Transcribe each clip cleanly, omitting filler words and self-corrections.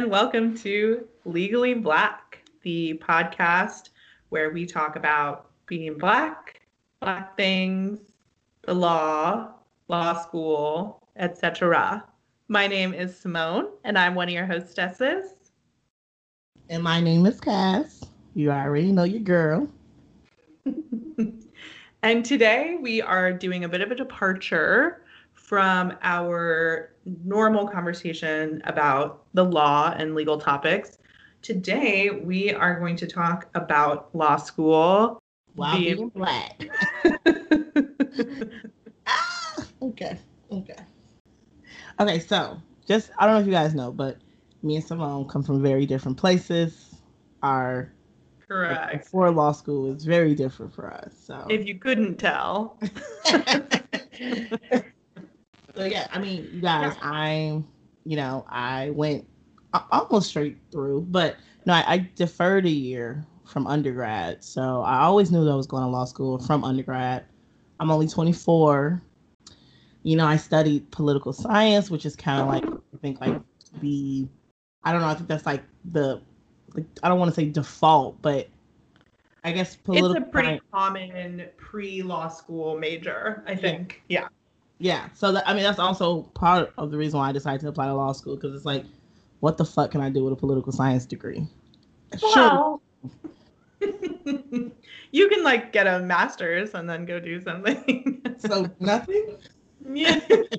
and welcome to Legally Black, the podcast where we talk about being Black, Black things, the law school, etc. My name is Simone, and I'm one of your hostesses. And my name is Cass. You already know your girl. And today we are doing a bit of a departure from our normal conversation about the law and legal topics. Today we are going to talk about law school While being Black. Okay. Okay, so I don't know if you guys know, but me and Simone come from very different places. Our Correct. Before law school is very different for us. So if you couldn't tell. So yeah, I mean, you guys, I went almost straight through, but no, I deferred a year from undergrad. So I always knew that I was going to law school from undergrad. I'm only 24. I studied political science, which is kind of like, I think I think that's like I don't want to say default, but I guess political it's a pretty common pre-law school major, I think. Yeah. Yeah. So that's also part of the reason why I decided to apply to law school, because it's like, what the fuck can I do with a political science degree? Well, you can get a master's and then go do something. So nothing? Yeah.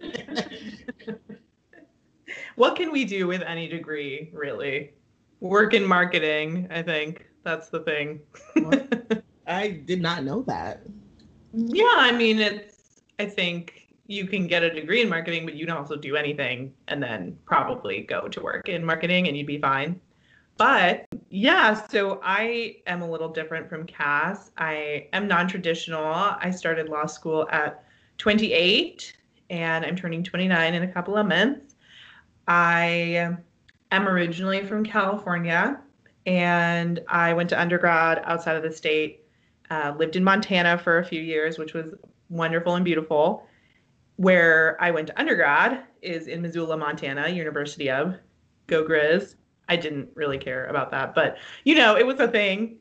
What can we do with any degree, really? Work in marketing, I think. That's the thing. I did not know that. Yeah, I mean, I think you can get a degree in marketing, but you can also do anything and then probably go to work in marketing and you'd be fine. But yeah, so I am a little different from Cass. I am non-traditional. I started law school at 28 and I'm turning 29 in a couple of months. I am originally from California and I went to undergrad outside of the state, lived in Montana for a few years, which was wonderful and beautiful. Where I went to undergrad is in Missoula, Montana, University of. Go Grizz. I didn't really care about that, but it was a thing.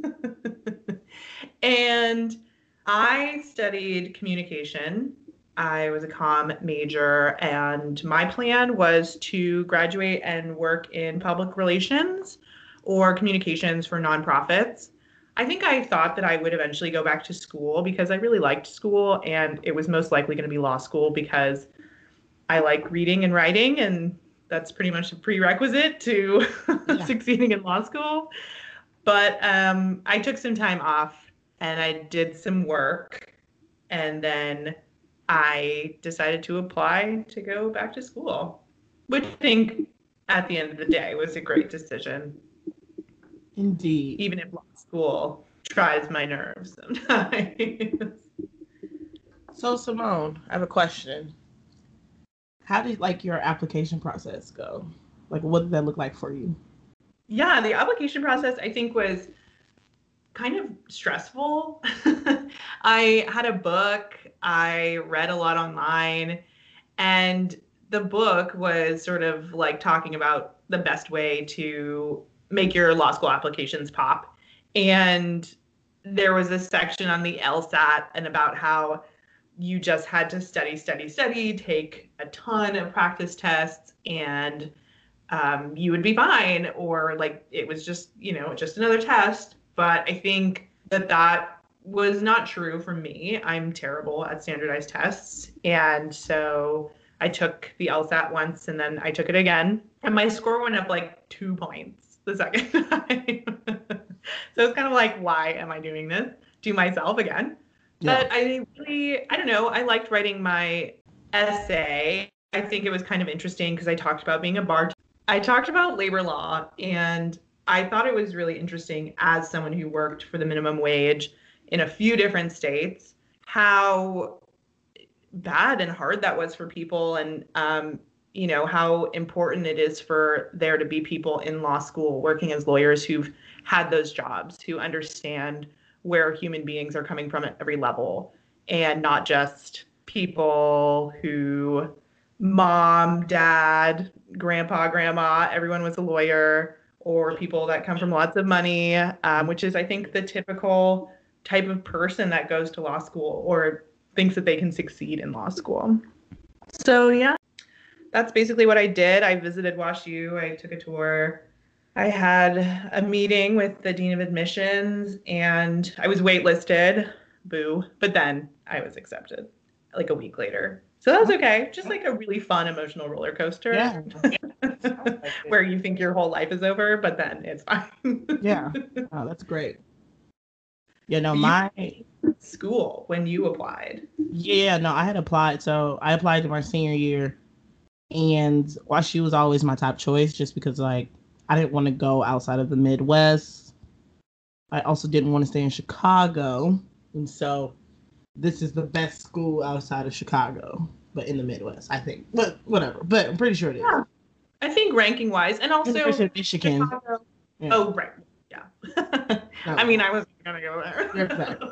And I studied communication. I was a comm major, and my plan was to graduate and work in public relations or communications for nonprofits. I think I thought that I would eventually go back to school because I really liked school, and it was most likely going to be law school because I like reading and writing, and that's pretty much a prerequisite to succeeding in law school. But I took some time off and I did some work, and then I decided to apply to go back to school, which I think at the end of the day was a great decision. Indeed. Even if law school tries my nerves sometimes. So Simone, I have a question. How did your application process go? What did that look like for you? Yeah, the application process I think was kind of stressful. I had a book, I read a lot online, and the book was sort of talking about the best way to make your law school applications pop. And there was a section on the LSAT and about how you just had to study, take a ton of practice tests, and you would be fine. Or it was just, just another test. But I think that was not true for me. I'm terrible at standardized tests. And so I took the LSAT once and then I took it again. And my score went up 2 points the second time. So it's kind of why am I doing this to myself again? Yeah. But I don't know, I liked writing my essay. I think it was kind of interesting because I talked about being a bartender. I talked about labor law, and I thought it was really interesting as someone who worked for the minimum wage in a few different states, how bad and hard that was for people, and how important it is for there to be people in law school working as lawyers who've had those jobs, who understand where human beings are coming from at every level, and not just people who mom, dad, grandpa, grandma, everyone was a lawyer, or people that come from lots of money, which is, I think, the typical type of person that goes to law school or thinks that they can succeed in law school. So, yeah, that's basically what I did. I visited WashU, I took a tour. I had a meeting with the dean of admissions and I was waitlisted, boo, but then I was accepted like a week later. So that was okay. Just like a really fun emotional roller coaster. Yeah. Where you think your whole life is over, but then it's fine. Yeah. Oh, that's great. Yeah, no, You school when you applied. yeah, no, I had applied. So I applied to my senior year, and WashU was always my top choice just because, like, I didn't want to go outside of the Midwest. I also didn't want to stay in Chicago. And so this is the best school outside of Chicago, but in the Midwest, I think. But whatever. But I'm pretty sure it is. Yeah. I think ranking wise, and also University of Michigan. Chicago. Yeah. Oh, right. Yeah. I mean, I wasn't going to go there. Exactly.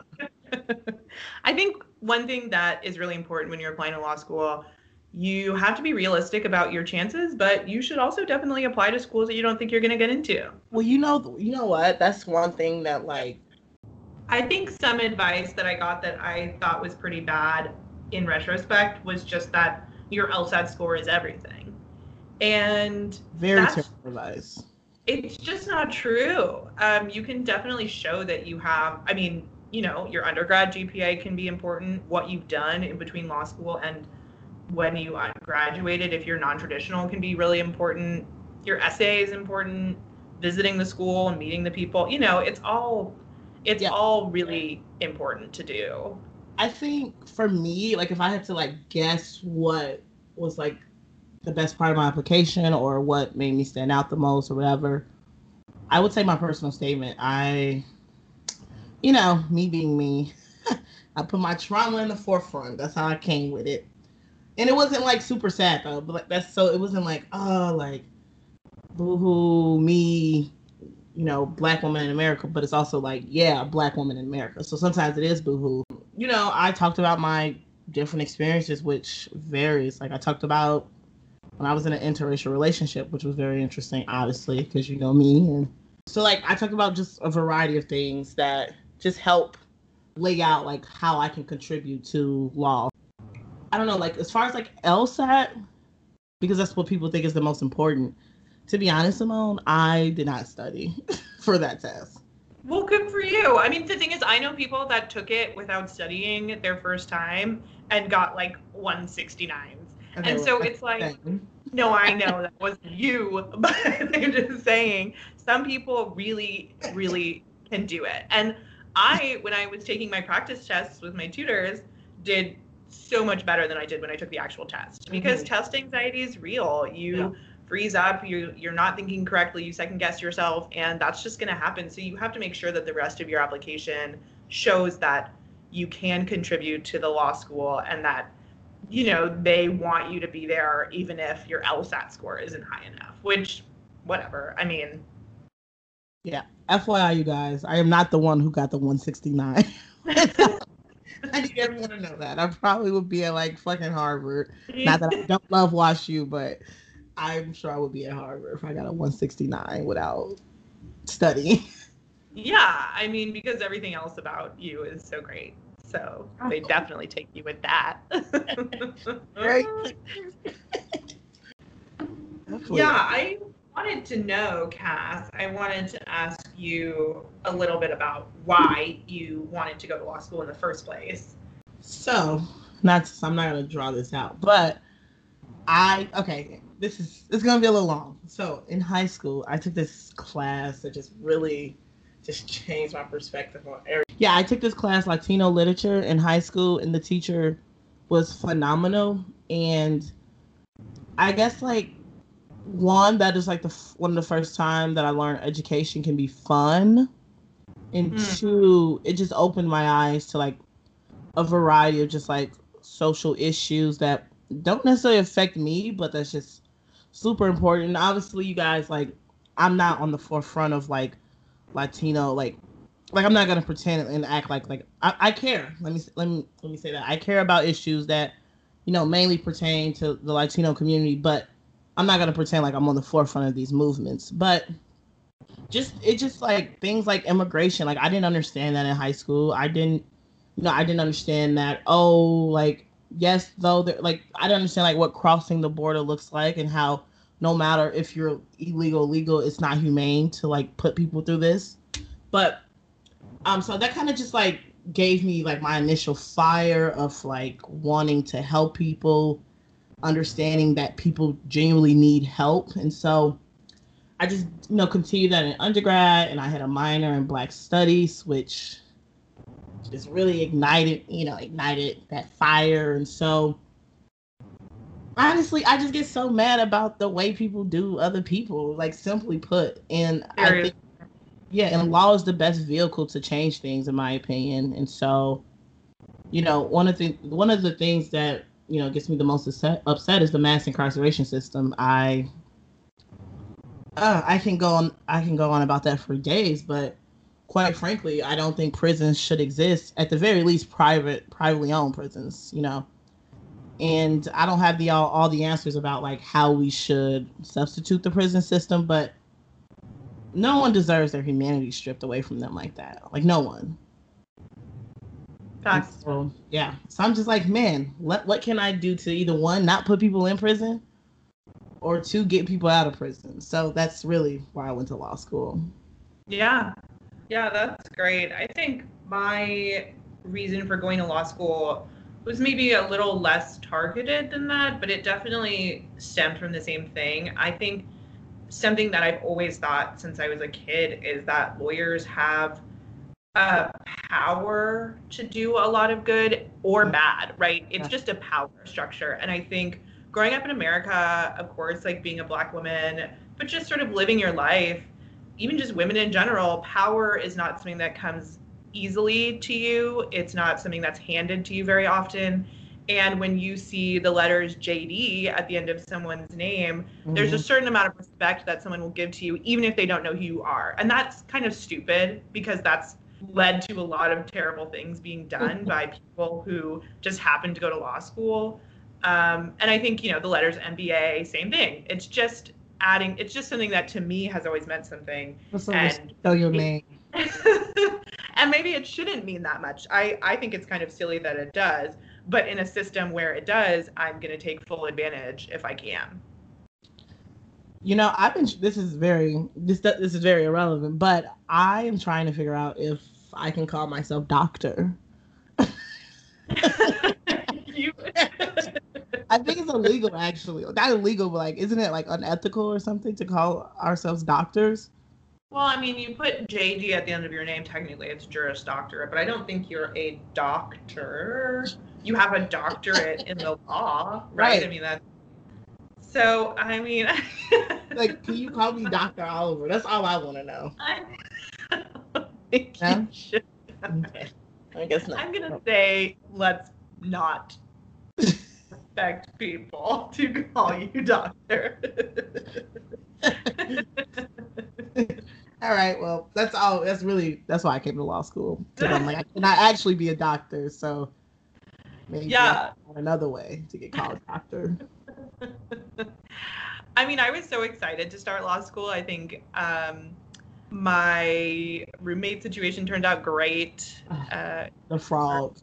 I think one thing that is really important when you're applying to law school, you have to be realistic about your chances, but you should also definitely apply to schools that you don't think you're going to get into. Well, you know what? That's one thing that, like, I think some advice that I got that I thought was pretty bad in retrospect was just that your LSAT score is everything. And very terrible advice. It's just not true. You can definitely show that you have, I mean, you know, your undergrad GPA can be important, what you've done in between law school and when you graduated, if you're non-traditional, can be really important. Your essay is important, visiting the school and meeting the people, you know, it's all really important to do. I think for me, like, if I had to, like, guess what was, like, the best part of my application or what made me stand out the most or whatever, I would say my personal statement. You know, me being me, I put my trauma in the forefront. That's how I came with it. And it wasn't, like, super sad, though. But, like, it wasn't like, oh, like, boo-hoo, me, you know, Black woman in America. But it's also like, yeah, Black woman in America. So sometimes it is boo-hoo. You know, I talked about my different experiences, which varies. Like, I talked about when I was in an interracial relationship, which was very interesting, obviously, because you know me. And so, like, I talked about just a variety of things that just help lay out, like, how I can contribute to law. I don't know, like, as far as, like, LSAT, because that's what people think is the most important. To be honest, Simone, I did not study for that test. Well, good for you. I mean, the thing is, I know people that took it without studying their first time and got, like, 169s. Okay, and so it's like, no, I know that wasn't you, but I'm just saying some people really, really can do it. And when I was taking my practice tests with my tutors, did so much better than I did when I took the actual test because test anxiety is real. You freeze up, you're not thinking correctly, you second guess yourself, and that's just going to happen. So you have to make sure that the rest of your application shows that you can contribute to the law school and that, you know, they want you to be there even if your LSAT score isn't high enough, which, whatever. I mean. Yeah. FYI, you guys, I am not the one who got the 169. I need everyone to know that. I probably would be at, like, fucking Harvard. Not that I don't love WashU, but I'm sure I would be at Harvard if I got a 169 without studying. Yeah, I mean, because everything else about you is so great. So they definitely take you with that. Right. Yeah, I wanted to know, Cass, I wanted to ask you a little bit about why you wanted to go to law school in the first place. So, I'm not going to draw this out, but this is going to be a little long. So, in high school, I took this class that just really just changed my perspective on everything. Yeah, I took this class, Latino literature, in high school, and the teacher was phenomenal. And I guess, like, one, that is, like, one of the first time that I learned education can be fun. And two, it just opened my eyes to, like, a variety of just, like, social issues that don't necessarily affect me, but that's just super important. And obviously, you guys, like, I'm not on the forefront of, like, Latino, like I'm not gonna pretend and act like I care. Let me say that I care about issues that mainly pertain to the Latino community, but I'm not going to pretend like I'm on the forefront of these movements. But just like things like immigration, like I didn't understand that in high school. I didn't understand that. Oh, like yes, though, like I didn't understand like what crossing the border looks like and how no matter if you're illegal, legal, it's not humane to like put people through this. But so that kind of just like gave me like my initial fire of like wanting to help people, understanding that people genuinely need help. And so I just, continued that in undergrad, and I had a minor in Black Studies, which just really ignited that fire. And so honestly, I just get so mad about the way people do other people, like simply put. And I think, yeah, and law is the best vehicle to change things, in my opinion. And so, one of the things that gets me the most upset is the mass incarceration system. I can go on about that for days, but quite frankly, I don't think prisons should exist. At the very least, privately owned prisons. And I don't have all the answers about like how we should substitute the prison system, but no one deserves their humanity stripped away from them like that. Like no one. Facts. So, yeah. So I'm just like, man, what can I do to either one, not put people in prison, or two, get people out of prison? So that's really why I went to law school. Yeah. Yeah, that's great. I think my reason for going to law school was maybe a little less targeted than that, but it definitely stemmed from the same thing. I think something that I've always thought since I was a kid is that lawyers have a power to do a lot of good or bad, right? It's just a power structure. And I think growing up in America, of course, like being a Black woman, but just sort of living your life, even just women in general, power is not something that comes easily to you. It's not something that's handed to you very often. And when you see the letters JD at the end of someone's name, there's a certain amount of respect that someone will give to you, even if they don't know who you are. And that's kind of stupid because that's led to a lot of terrible things being done by people who just happen to go to law school. And I think, the letters MBA, same thing. It's just something that to me has always meant something. And know your name. And maybe it shouldn't mean that much. I think it's kind of silly that it does, but in a system where it does, I'm going to take full advantage if I can. This is very irrelevant, but I am trying to figure out if I can call myself doctor. I think it's illegal, actually. Not illegal, but like, isn't it like unethical or something to call ourselves doctors? Well, I mean, you put JD at the end of your name, technically it's Juris Doctorate, but I don't think you're a doctor. You have a doctorate in the law, right? I mean, that's... So, I mean... like, can you call me Dr. Oliver? That's all I want to know. I think you should. Okay. I guess not. I'm going to say, let's not expect people to call you doctor. All right, well, that's all. That's why I came to law school. Because I'm like, I cannot actually be a doctor, so maybe another way to get called doctor. I mean, I was so excited to start law school. I think my roommate situation turned out great. The frog.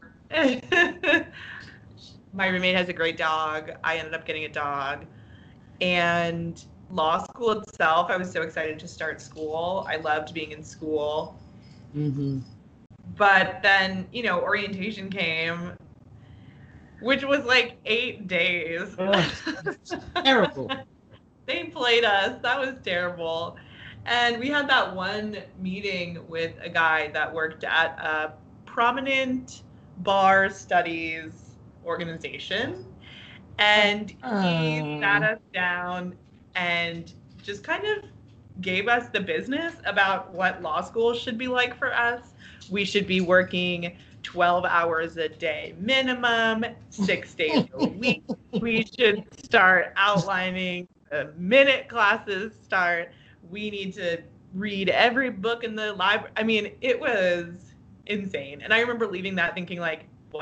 My roommate has a great dog. I ended up getting a dog. And law school itself, I was so excited to start school. I loved being in school. Mm-hmm. But then, orientation came, which was like 8 days. Terrible. They played us. That was terrible. And we had that one meeting with a guy that worked at a prominent bar studies organization. And he sat us down and just kind of gave us the business about what law school should be like for us. We should be working 12 hours a day minimum, 6 days a week. We should start outlining the minute classes start. We need to read every book in the library. I mean, it was insane. And I remember leaving that thinking like, what?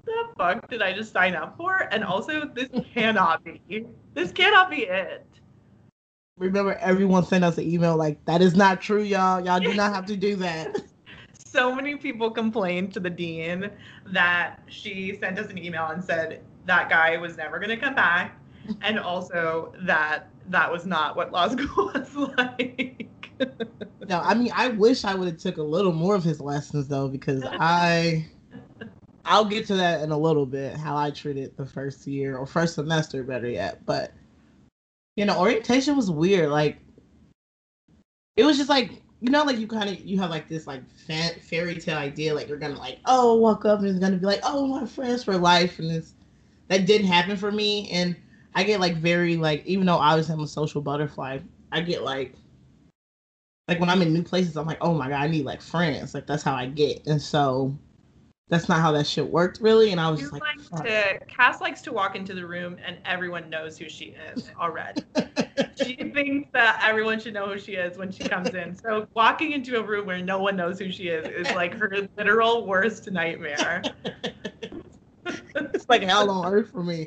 the fuck did I just sign up for? And also, this cannot be it. Remember, everyone sent us an email like, that is not true, y'all. Y'all do not have to do that. So many people complained to the dean that she sent us an email and said that guy was never going to come back. And also that was not what law school was like. No, I mean, I wish I would have took a little more of his lessons, though, because I'll get to that in a little bit, how I treated the first year or first semester, better yet. But, orientation was weird. Like, it was just like, like you have like this like fairy tale idea, like you're gonna like, oh, walk up and it's gonna be like, oh, my friends for life, and that didn't happen for me. And I get like very like, even though obviously I'm a social butterfly, I get like when I'm in new places, I'm like, oh my god, I need like friends. Like that's how I get, and so that's not how that shit worked really. And I was just like, Cass likes to walk into the room and everyone knows who she is already. She thinks that everyone should know who she is when she comes in. So walking into a room where no one knows who she is like her literal worst nightmare. It's like hell on earth for me.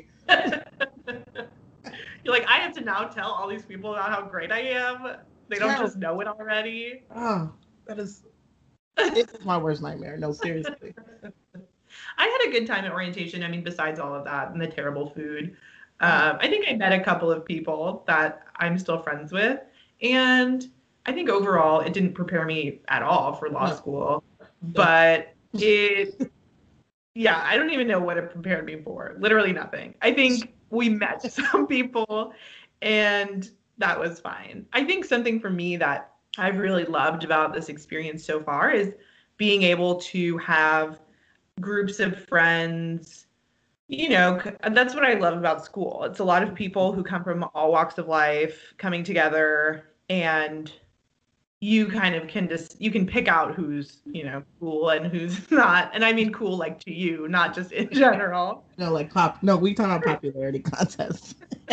You're like, I have to now tell all these people about how great I am. They don't just know it already. Oh, it's my worst nightmare. No, seriously. I had a good time at orientation. I mean, besides all of that and the terrible food. I think I met a couple of people that I'm still friends with. And I think overall it didn't prepare me at all for law school. But I don't even know what it prepared me for. Literally nothing. I think we met some people and that was fine. I think something for me that I've really loved about this experience so far is being able to have groups of friends. That's what I love about school. It's a lot of people who come from all walks of life coming together, and you kind of you can pick out who's, cool and who's not. And I mean cool like to you, not just in general. No, like we talk about popularity contests.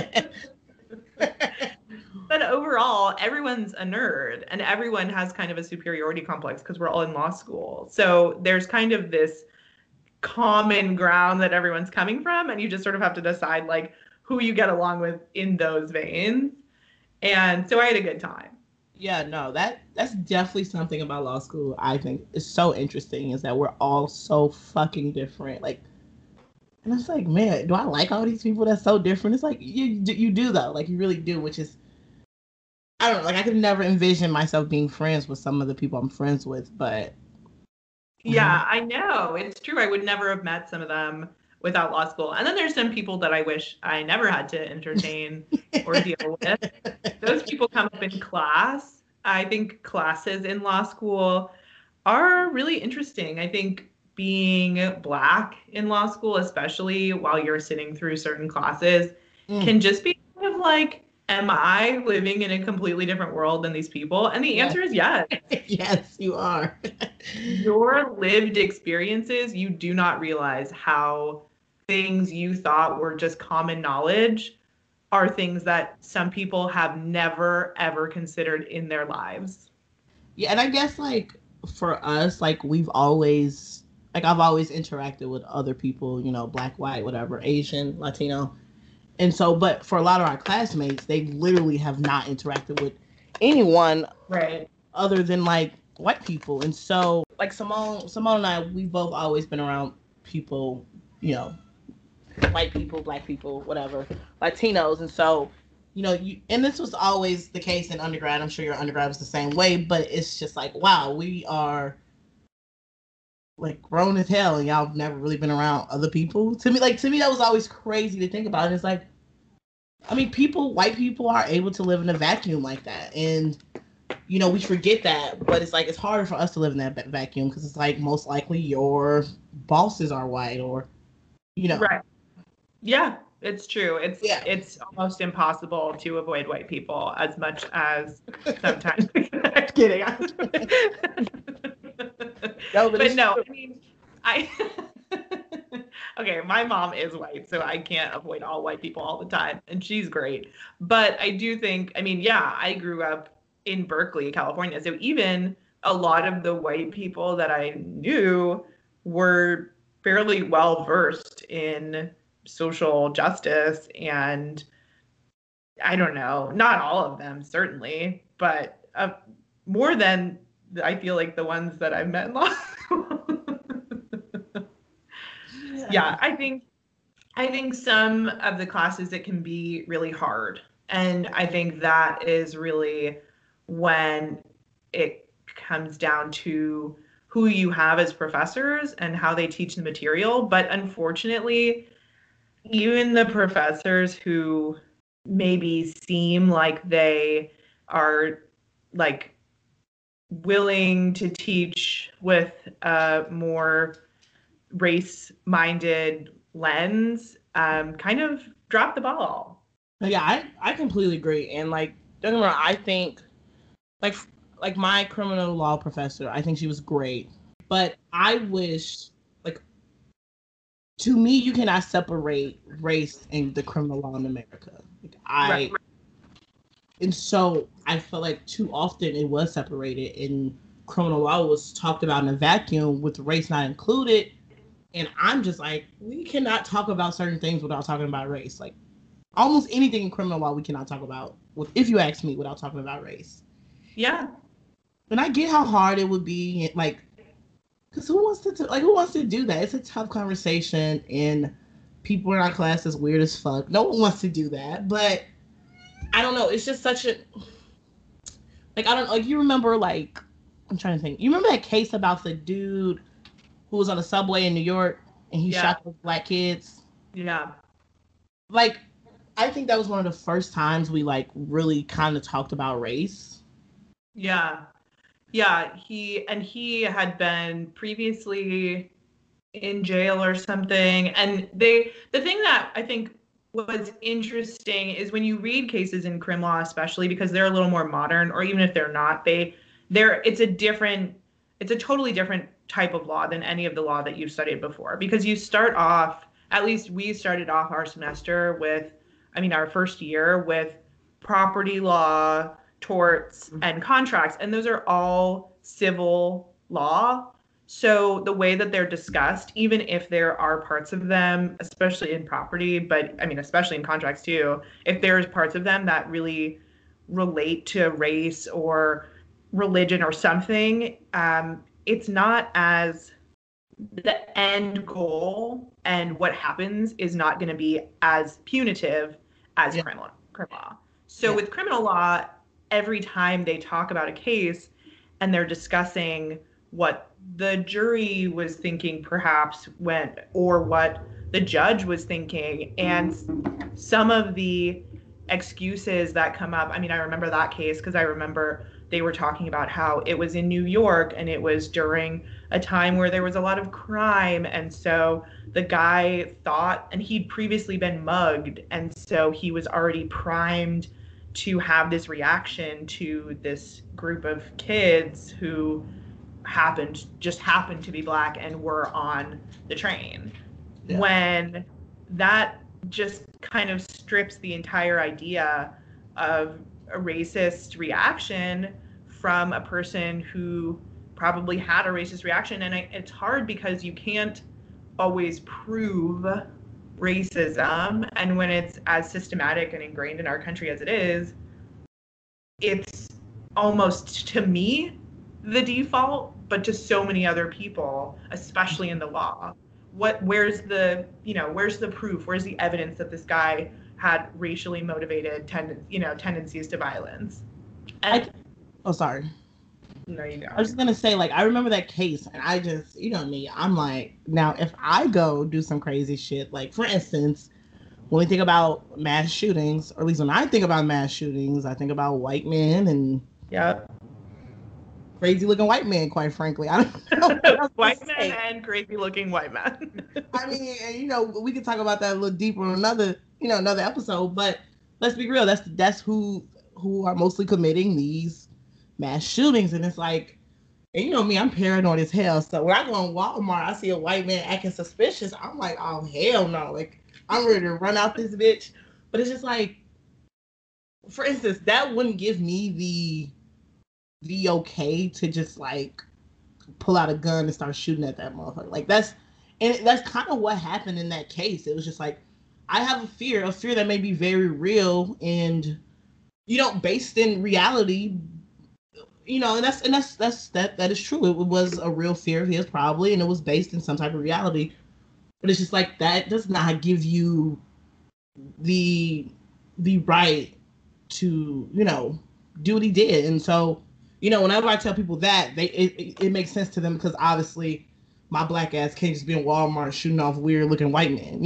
But overall, everyone's a nerd and everyone has kind of a superiority complex because we're all in law school. So there's kind of this common ground that everyone's coming from, and you just sort of have to decide like who you get along with in those veins. And so I had a good time. Yeah, no, that's definitely something about law school I think is so interesting, is that we're all so fucking different. Like, and it's like, man, do I like all these people that's so different? It's like you do though, like you really do, which is, I don't know, like I could never envision myself being friends with some of the people I'm friends with, but yeah, I know. It's true. I would never have met some of them without law school. And then there's some people that I wish I never had to entertain or deal with. Those people come up in class. I think classes in law school are really interesting. I think being Black in law school, especially while you're sitting through certain classes, can just be kind of like, am I living in a completely different world than these people? And the answer is yes. Yes, you are. Your lived experiences, you do not realize how things you thought were just common knowledge are things that some people have never, ever considered in their lives. Yeah, and I guess like for us, like I've always interacted with other people, Black, white, whatever, Asian, Latino. And so, but for a lot of our classmates, they literally have not interacted with anyone other than like white people. And so like Simone and I, we've both always been around people, white people, Black people, whatever, Latinos. And so, and this was always the case in undergrad. I'm sure your undergrad was the same way, but it's just like, wow, we are like grown as hell and y'all have never really been around other people. To me that was always crazy to think about. And it's like, I mean, white people are able to live in a vacuum like that. And, we forget that, but it's like, it's harder for us to live in that vacuum because it's like, most likely your bosses are white or, Right. Yeah, it's true. It's almost impossible to avoid white people as much as sometimes. I'm kidding. No, but no, I mean, okay, my mom is white, so I can't avoid all white people all the time, and she's great. But I do think, I mean, yeah, I grew up in Berkeley, California, so even a lot of the white people that I knew were fairly well versed in social justice, and I don't know, not all of them certainly, but more than I feel like the ones that I've met in law school. Yeah, I think some of the classes it can be really hard. And I think that is really when it comes down to who you have as professors and how they teach the material. But unfortunately, even the professors who maybe seem like they are like willing to teach with a more race-minded lens, kind of drop the ball. Yeah, I completely agree. And like, don't get me wrong, I think like like my criminal law professor, I think she was great. But I wish, like, to me, you cannot separate race and the criminal law in America. Like, Right. and so I felt like too often it was separated, and criminal law was talked about in a vacuum with race not included. And I'm just like, we cannot talk about certain things without talking about race. Like, almost anything in criminal law we cannot talk about, if you ask me, without talking about race. Yeah. And I get how hard it would be, like, because who wants to do that? It's a tough conversation, and people in our class is weird as fuck. No one wants to do that, but I don't know. It's just such a, like, I don't, like, you remember, like, I'm trying to think. You remember that case about the dude who was on the subway in New York and he shot those black kids? Yeah. Like, I think that was one of the first times we, like, really kind of talked about race. Yeah. Yeah. He had been previously in jail or something. And the thing that I think was interesting is when you read cases in crim law, especially because they're a little more modern, or even if they're not, it's a totally different type of law than any of the law that you've studied before. Because you start off, at least we started off our semester with, our first year with property law, torts, and contracts, and those are all civil law. So the way that they're discussed, even if there are parts of them, especially in property, but especially in contracts too, if there's parts of them that really relate to race or religion or something, it's not as the end goal, and what happens is not going to be as punitive as criminal law. So with criminal law, every time they talk about a case and they're discussing what the jury was thinking perhaps or what the judge was thinking, and some of the excuses that come up. I remember that case because I remember they were talking about how it was in New York and it was during a time where there was a lot of crime, and so the guy thought, and he'd previously been mugged, and so he was already primed to have this reaction to this group of kids who happened to be black and were on the train. Yeah. When that just kind of strips the entire idea of a racist reaction from a person who probably had a racist reaction. And it's hard because you can't always prove racism. And when it's as systematic and ingrained in our country as it is, it's almost, to me, the default, but to so many other people, especially in the law. Where's the proof? Where's the evidence that this guy had racially motivated tendencies to violence? Sorry. No, you go. I was just gonna say, like, I remember that case, and I just, me, I'm like, now if I go do some crazy shit, like, for instance, when we think about mass shootings, or at least when I think about mass shootings, I think about white men and crazy looking white men, quite frankly. I don't know. White men and crazy looking white men. And, we can talk about that a little deeper on another episode, but let's be real, that's who are mostly committing these mass shootings. And it's like, and me, I'm paranoid as hell. So when I go in Walmart, I see a white man acting suspicious, I'm like, oh hell no. Like, I'm ready to run out this bitch. But it's just like, for instance, that wouldn't give me the okay to just like pull out a gun and start shooting at that motherfucker. Like, that's, And that's kind of what happened in that case. It was just like, I have a fear that may be very real and, based in reality, and that is true. It was a real fear of his probably, and it was based in some type of reality. But it's just like that does not give you the right to do what he did. And so whenever I tell people that, it makes sense to them, because obviously my black ass can't just be in Walmart shooting off weird looking white men,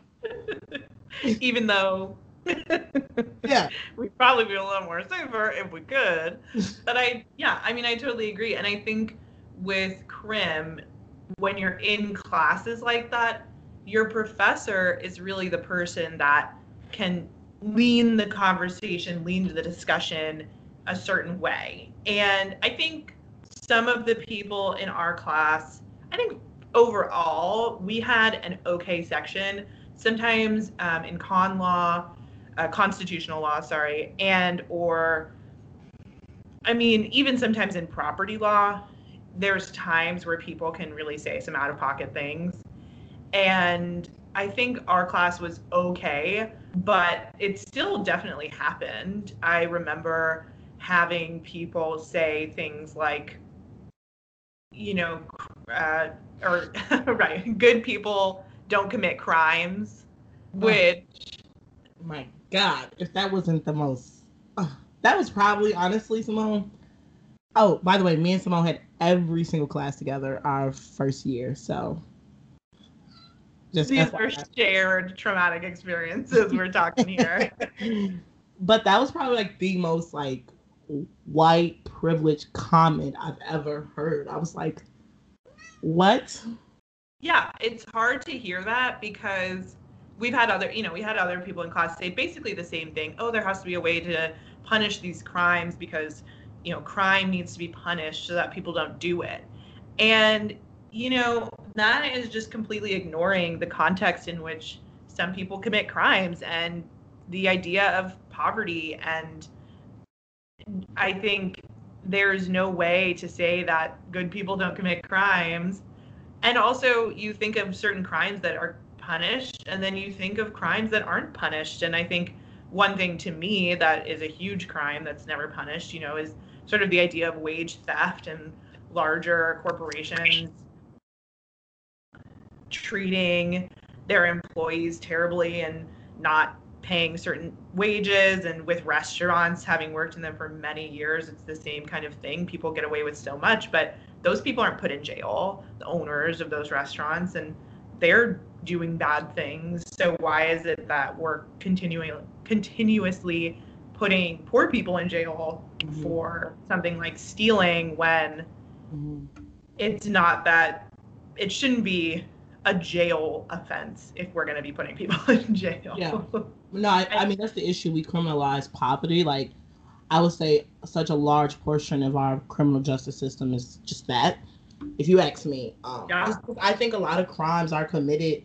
Even though yeah, we'd probably be a little more safer if we could. But I totally agree. And I think with crim, when you're in classes like that, your professor is really the person that can lean the conversation, lean the discussion a certain way. And I think some of the people in our class, I think overall, we had an okay section. Sometimes in constitutional law, sorry, even sometimes in property law, there's times where people can really say some out of pocket things. And I think our class was okay, but it still definitely happened. I remember having people say things like, right, good people don't commit crimes, which, my God, if that wasn't the most, that was probably, honestly, Simone. Oh, by the way, me and Simone had every single class together our first year, so just these are shared traumatic experiences we're talking here. But that was probably like the most like white privilege comment I've ever heard. I was like, what? Yeah, it's hard to hear that, because we had other people in class say basically the same thing. Oh, there has to be a way to punish these crimes because, crime needs to be punished so that people don't do it. And, that is just completely ignoring the context in which some people commit crimes and the idea of poverty. And I think there's no way to say that good people don't commit crimes. And also, you think of certain crimes that are punished, and then you think of crimes that aren't punished. And I think one thing to me that is a huge crime that's never punished, is sort of the idea of wage theft and larger corporations treating their employees terribly and not paying certain wages. And with restaurants, having worked in them for many years, it's the same kind of thing. People get away with so much, but those people aren't put in jail, the owners of those restaurants, and they're doing bad things. So why is it that we're continuously putting poor people in jail for something like stealing, when it's not that, it shouldn't be a jail offense if we're going to be putting people in jail. Yeah. No, I mean, that's the issue. We criminalize poverty. Like, I would say such a large portion of our criminal justice system is just that. If you ask me, I think a lot of crimes are committed,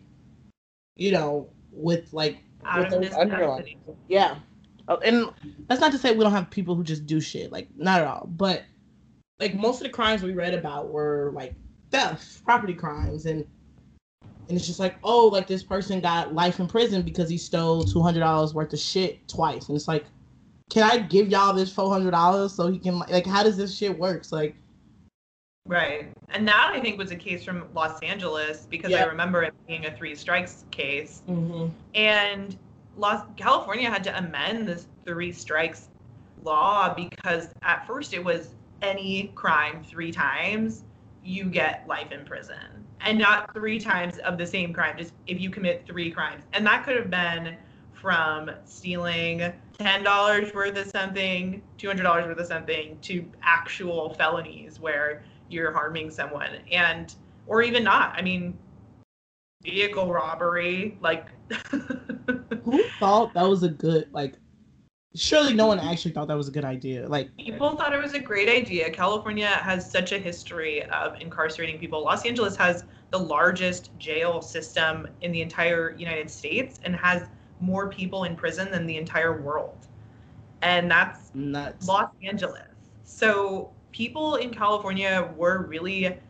with like out of necessity. Yeah. And that's not to say we don't have people who just do shit, like, not at all. But like most of the crimes we read about were like theft, property crimes, and it's just like, oh, like this person got life in prison because he stole $200 worth of shit twice. And it's like, can I give y'all this $400 so he can, like, how does this shit work? So, like, right. And that, I think, was a case from Los Angeles, because I remember it being a 3 strikes case. And California had to amend this 3 strikes law, because at first it was any crime 3 times, you get life in prison. And not 3 times of the same crime, just if you commit 3 crimes. And that could have been from stealing $10 worth of something, $200 worth of something, to actual felonies where you're harming someone, or even not. I mean, vehicle robbery, like. Who thought that was a good, like, surely no one actually thought that was a good idea. Like, people thought it was a great idea. California has such a history of incarcerating people. Los Angeles has the largest jail system in the entire United States and has more people in prison than the entire world. And that's nuts. Los Angeles. So people in California were really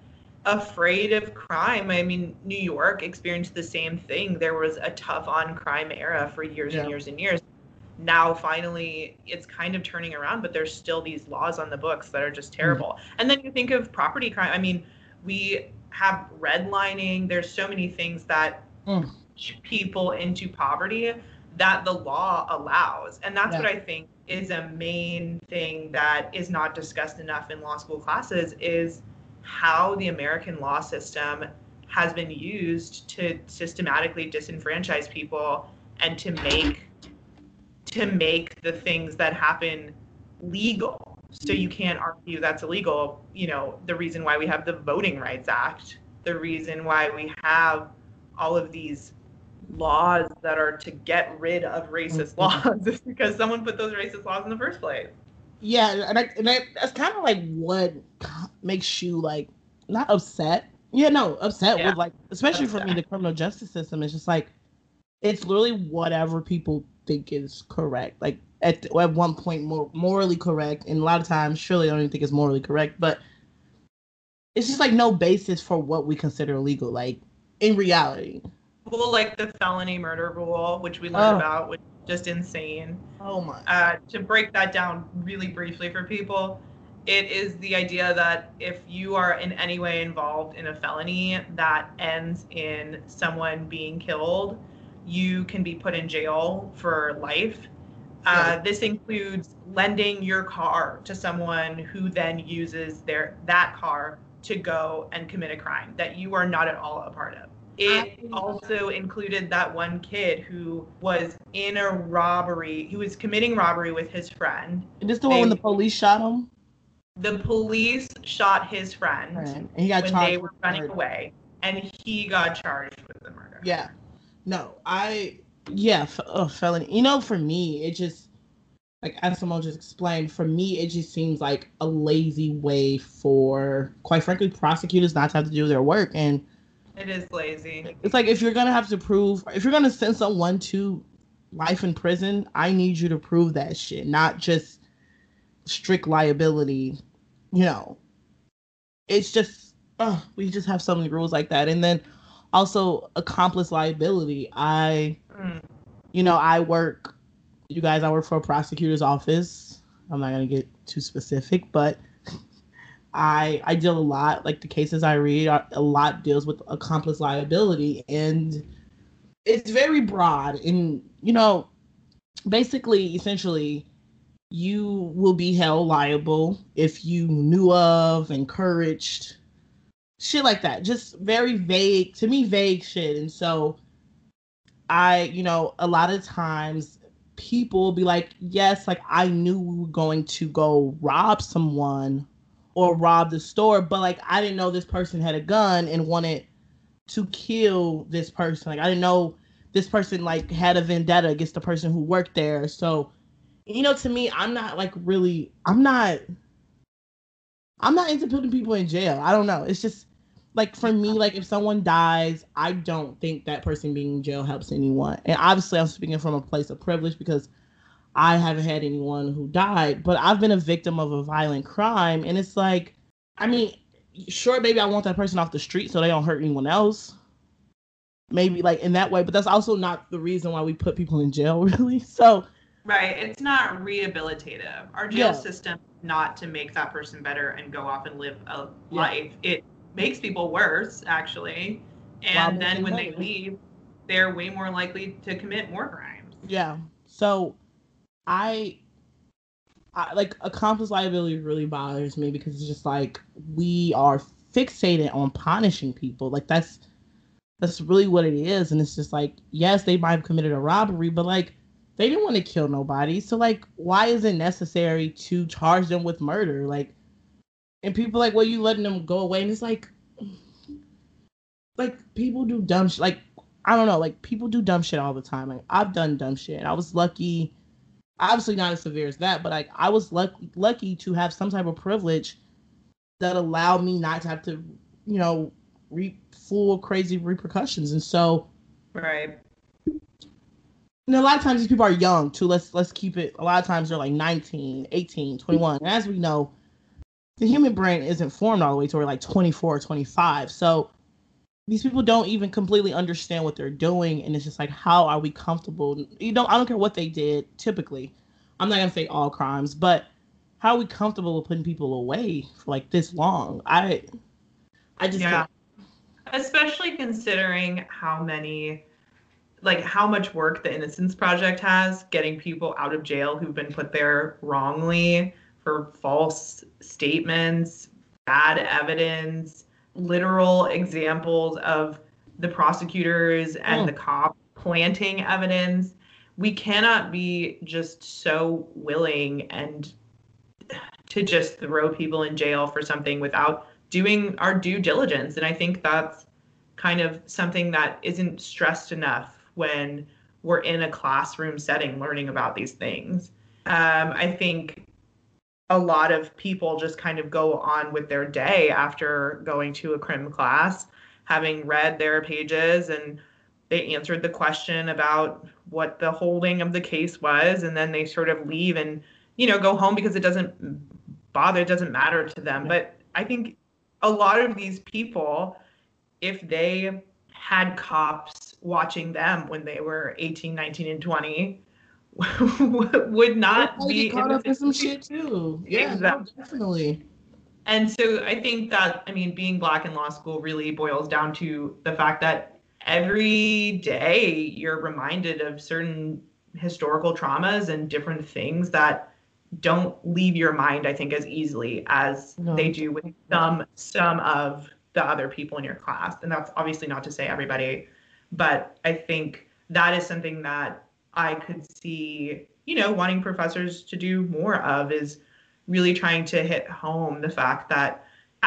afraid of crime. I mean, New York experienced the same thing. There was a tough on crime era for years and years and years. Now finally it's kind of turning around, but there's still these laws on the books that are just terrible. And then you think of property crime. I mean, we have redlining. There's so many things that push people into poverty that the law allows. And that's what I think is a main thing that is not discussed enough in law school classes, is how the American law system has been used to systematically disenfranchise people and to make the things that happen legal. So you can't argue that's illegal. You know, the reason why we have the Voting Rights Act, the reason why we have all of these laws that are to get rid of racist laws is because someone put those racist laws in the first place. Yeah, and that's kind of like what makes you like not upset. Yeah, no, upset with like, especially for me, the criminal justice system is just like, it's literally whatever people think is correct. Like at one point, morally correct, and a lot of times, surely I don't even think it's morally correct, but it's just like no basis for what we consider illegal. Like in reality. Well, like the felony murder rule, which we learned about, which is just insane. Oh my. To break that down really briefly for people, it is the idea that if you are in any way involved in a felony that ends in someone being killed, you can be put in jail for life. This includes lending your car to someone who then uses that car to go and commit a crime that you are not at all a part of. It also included that one kid who was in a robbery. He was committing robbery with his friend. Is this the one when the police shot him? The police shot his friend and he got when charged they were running away, and he got charged with the murder. Yeah. No, felony. You know, for me, it just, like as Simone just explained, for me, it just seems like a lazy way for, quite frankly, prosecutors not to have to do their work. And it is lazy. It's like, if you're going to send someone to life in prison, I need you to prove that shit, not just strict liability. You know, it's just, we just have so many rules like that. And then also accomplice liability. I work for a prosecutor's office. I'm not going to get too specific, but I deal a lot, like the cases I read, a lot deals with accomplice liability, and it's very broad. And, you know, basically, essentially, you will be held liable if you knew of, encouraged, shit like that. Just very vague, to me, vague shit. And so a lot of times people will be like, yes, like I knew we were going to go rob someone or rob the store, but like I didn't know this person had a gun and wanted to kill this person. Like I didn't know this person like had a vendetta against the person who worked there. So, you know, to me, I'm not into putting people in jail. I don't know. It's just like, for me, like if someone dies, I don't think that person being in jail helps anyone. And obviously I'm speaking from a place of privilege because I haven't had anyone who died, but I've been a victim of a violent crime. And it's like, I mean, sure, maybe I want that person off the street so they don't hurt anyone else. Maybe like in that way, but that's also not the reason why we put people in jail, really. So, right. It's not rehabilitative. Our jail system is not to make that person better and go off and live a life. It makes people worse, actually. And then when they leave, they're way more likely to commit more crimes. Yeah. So I like accomplice liability really bothers me because it's just like we are fixated on punishing people. Like that's really what it is. And it's just like, yes, they might have committed a robbery, but like they didn't want to kill nobody. So like, why is it necessary to charge them with murder? Like, and people like, well, you letting them go away. And it's like people do dumb shit. Like, I don't know, like people do dumb shit all the time. Like I've done dumb shit. And I was lucky, obviously not as severe as that, but like I was lucky to have some type of privilege that allowed me not to have to, you know, reap full crazy repercussions. And so, right. And a lot of times these people are young too. Let's keep it. A lot of times they're like 19, 18, 21. And as we know, the human brain isn't formed all the way to we're like 24 or 25. So these people don't even completely understand what they're doing, and it's just like, how are we comfortable? I don't care what they did. Typically, I'm not gonna say all crimes, but how are we comfortable with putting people away for like this long? I just Yeah. can't. Especially considering how much work the Innocence Project has getting people out of jail who've been put there wrongly for false statements, bad evidence, literal examples of the prosecutors and the cops planting evidence. We cannot be just so willing and to just throw people in jail for something without doing our due diligence. And I think that's kind of something that isn't stressed enough when we're in a classroom setting learning about these things. I think a lot of people just kind of go on with their day after going to a crim class, having read their pages, and they answered the question about what the holding of the case was, and then they sort of leave and go home because it doesn't matter to them. But I think a lot of these people, if they had cops watching them when they were 18, 19, and 20, would not be caught up in some shit too. Yeah, exactly. No, definitely. And so I think that, being Black in law school really boils down to the fact that every day you're reminded of certain historical traumas and different things that don't leave your mind, I think, as easily as they do with some of the other people in your class. And that's obviously not to say everybody, but I think that is something that I could see, wanting professors to do more of, is really trying to hit home the fact that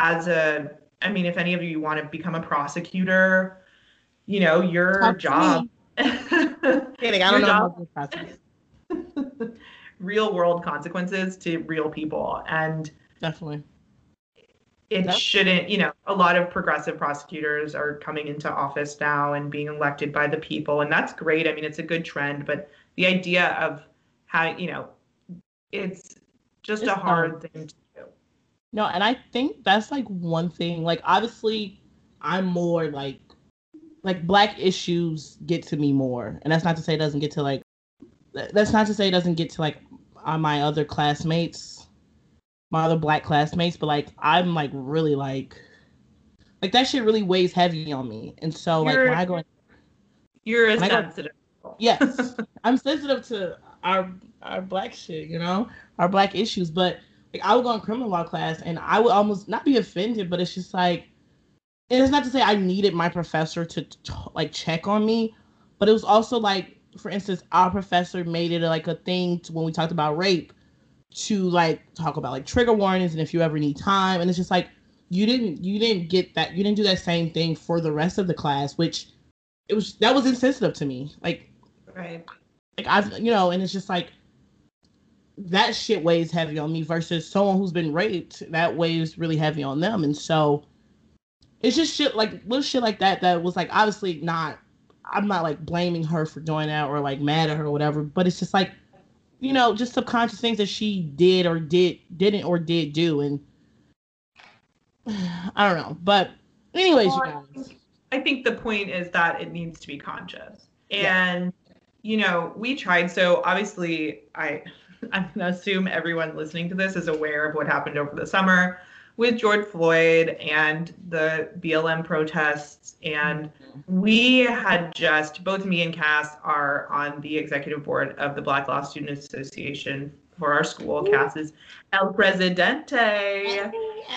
if any of you want to become a prosecutor, your job. Kidding, I don't know about this process. Real world consequences to real people. And definitely. It shouldn't, a lot of progressive prosecutors are coming into office now and being elected by the people. And that's great. It's a good trend, but the idea of how, it's a hard thing to do. No, and I think that's like one thing, like obviously I'm more like Black issues get to me more. And that's not to say it doesn't get to like my other classmates, my other Black classmates, but like I'm like really like that shit really weighs heavy on me. And so when I go, you're sensitive. Yes, I'm sensitive to our Black shit, our Black issues. But like I would go in criminal law class and I would almost not be offended, but it's just like, and it's not to say I needed my professor to like check on me, but it was also like, for instance, our professor made it like a thing when we talked about rape to like talk about like trigger warnings and if you ever need time. And it's just like, you didn't get that. You didn't do that same thing for the rest of the class, which that was insensitive to me. Like, right. Like and it's just like, that shit weighs heavy on me versus someone who's been raped, that weighs really heavy on them. And so it's just shit like little shit like that was like, obviously not, I'm not like blaming her for doing that or like mad at her or whatever, but it's just like, just subconscious things that she did or didn't or did do. And I don't know. But anyways, you guys, I think the point is that it needs to be conscious. And, we tried. So obviously I'm going to assume everyone listening to this is aware of what happened over the summer with George Floyd and the BLM protests. And we had both me and Cass are on the executive board of the Black Law Student Association for our school. Cass is El Presidente.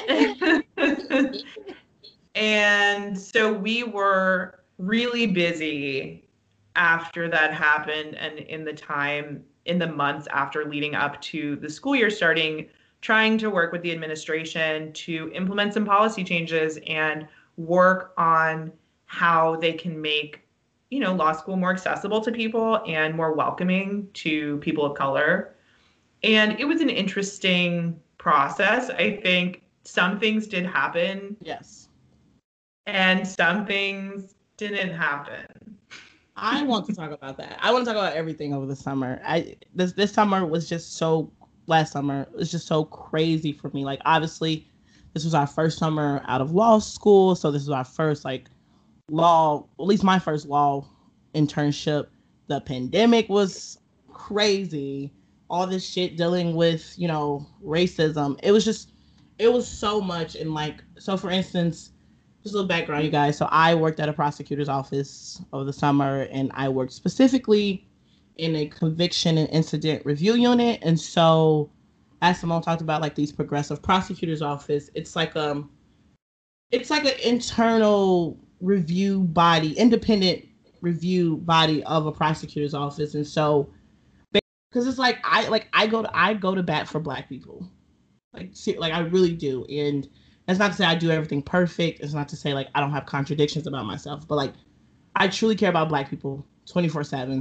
And so we were really busy after that happened and in the months after leading up to the school year starting, trying to work with the administration to implement some policy changes and work on how they can make, law school more accessible to people and more welcoming to people of color. And it was an interesting process. I think some things did happen. Yes. And some things didn't happen. I want to talk about that. I want to talk about everything over the summer. This summer was just so, last summer was just so crazy for me. Like, obviously, This was our first summer out of law school. So this was our first like law, at least my first law internship. The pandemic was crazy. All this shit dealing with, you know, racism. It was so much. And like, so for instance, just a little background, you guys. So I worked at a prosecutor's office over the summer, and I worked specifically in a conviction and incident review unit. And so, as Simone talked about, like these progressive prosecutors office, it's like an internal review body, independent review body of a prosecutor's office. And so, because it's like I go to bat for Black people, like I really do. And that's not to say I do everything perfect. It's not to say like I don't have contradictions about myself, but like I truly care about Black people 24/7,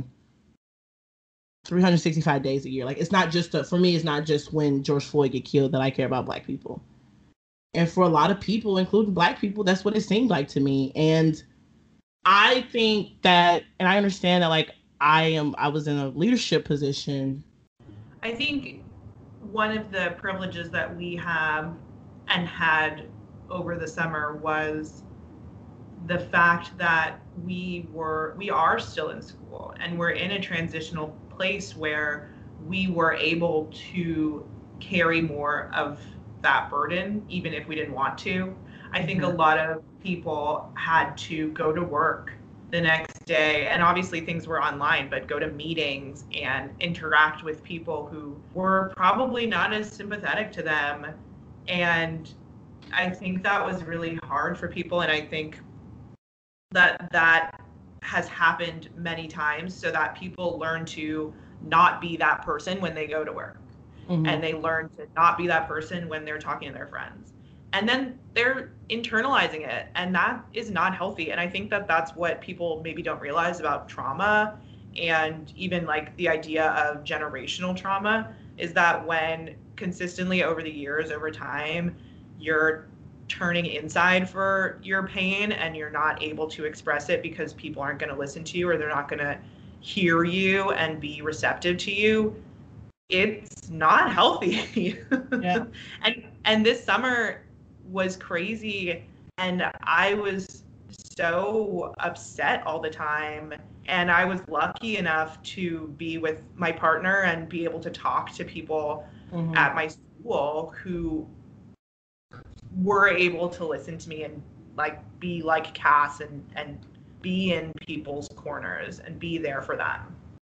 365 days a year. Like it's not just for me. It's not just when George Floyd get killed that I care about Black people. And for a lot of people, including Black people, that's what it seemed like to me. And I think that, and I understand that, like I was in a leadership position. I think one of the privileges that we have and had over the summer was the fact that we are still in school, and we're in a transitional place where we were able to carry more of that burden, even if we didn't want to. I think a lot of people had to go to work the next day, and obviously things were online, but go to meetings and interact with people who were probably not as sympathetic to them. And I think that was really hard for people, and I think that has happened many times, so that people learn to not be that person when they go to work. And they learn to not be that person when they're talking to their friends. And then they're internalizing it, and that is not healthy. And I think that that's what people maybe don't realize about trauma, and even like the idea of generational trauma, is that when consistently over the years, over time, you're turning inside for your pain and you're not able to express it because people aren't going to listen to you, or they're not going to hear you and be receptive to you, it's not healthy. Yeah. And this summer was crazy, and I was so upset all the time. And I was lucky enough to be with my partner and be able to talk to people at my school who were able to listen to me and like be like Cass and be in people's corners and be there for them.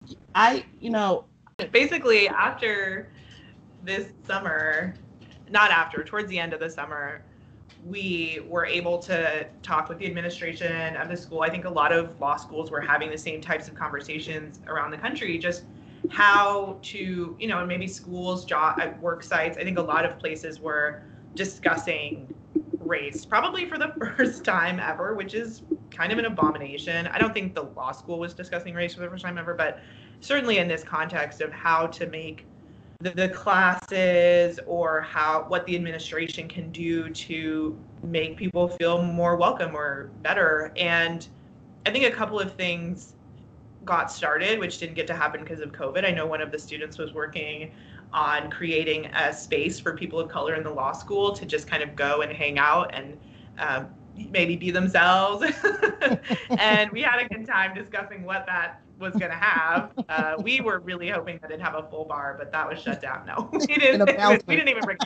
Basically, after this summer, towards the end of the summer, we were able to talk with the administration of the school. I think a lot of law schools were having the same types of conversations around the country, just how to, maybe schools, job, work sites. I think a lot of places were discussing race, probably for the first time ever, which is kind of an abomination. I don't think the law school was discussing race for the first time ever, but certainly in this context of how to make the classes, or what the administration can do to make people feel more welcome or better. And I think a couple of things got started, which didn't get to happen because of COVID. I know one of the students was working on creating a space for people of color in the law school to just kind of go and hang out and maybe be themselves. And we had a good time discussing what that was going to have. We were really hoping that it'd have a full bar, but that was shut down. No, we didn't even bring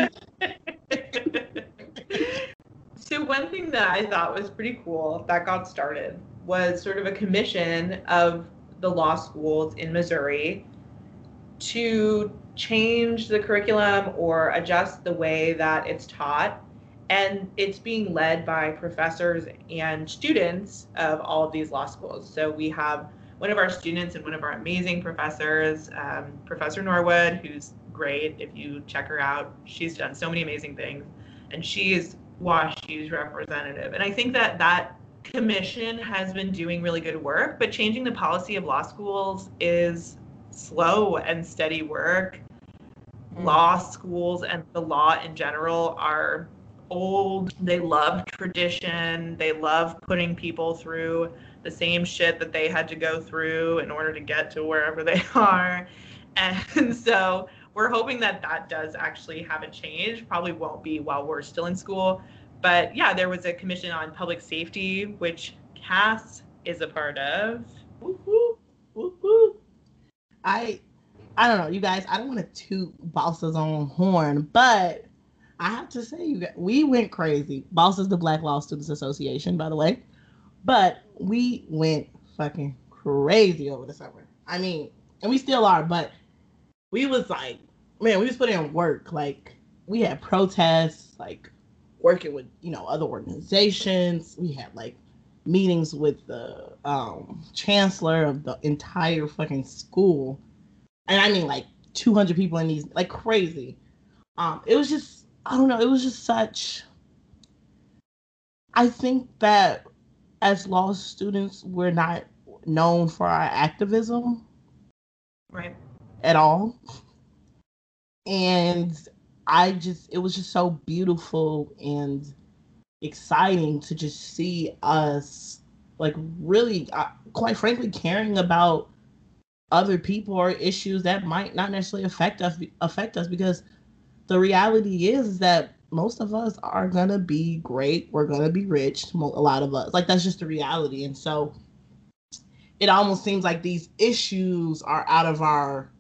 it. So one thing that I thought was pretty cool that got started was sort of a commission of the law schools in Missouri to change the curriculum or adjust the way that it's taught. And it's being led by professors and students of all of these law schools. So we have one of our students and one of our amazing professors, Professor Norwood, who's great. If you check her out, she's done so many amazing things. And she is WashU's representative. And I think that that commission has been doing really good work, but changing the policy of law schools is slow and steady work. Law schools and the law in general are old. They love tradition. They love putting people through the same shit that they had to go through in order to get to wherever they are. And so we're hoping that that does actually have a change. Probably won't be while we're still in school. But yeah, there was a commission on public safety, which Cass is a part of. Woo-hoo, woo-hoo. I don't know, you guys. I don't want to toot Bosses on horn, but I have to say, you guys, we went crazy. Boss is the Black Law Students Association, by the way, but we went fucking crazy over the summer. I mean, and we still are, but we was like, man, we was putting in work. Like, we had protests, like working with other organizations. We had like meetings with the chancellor of the entire fucking school. And I mean, like 200 people in these, like crazy. It was just, I don't know, it was just such. I think that as law students, we're not known for our activism, right, at all. And it was just so beautiful and exciting to just see us, like, really, quite frankly, caring about other people or issues that might not necessarily affect us, because the reality is that most of us are gonna be great, we're gonna be rich, a lot of us, like, that's just the reality. And so it almost seems like these issues are out of our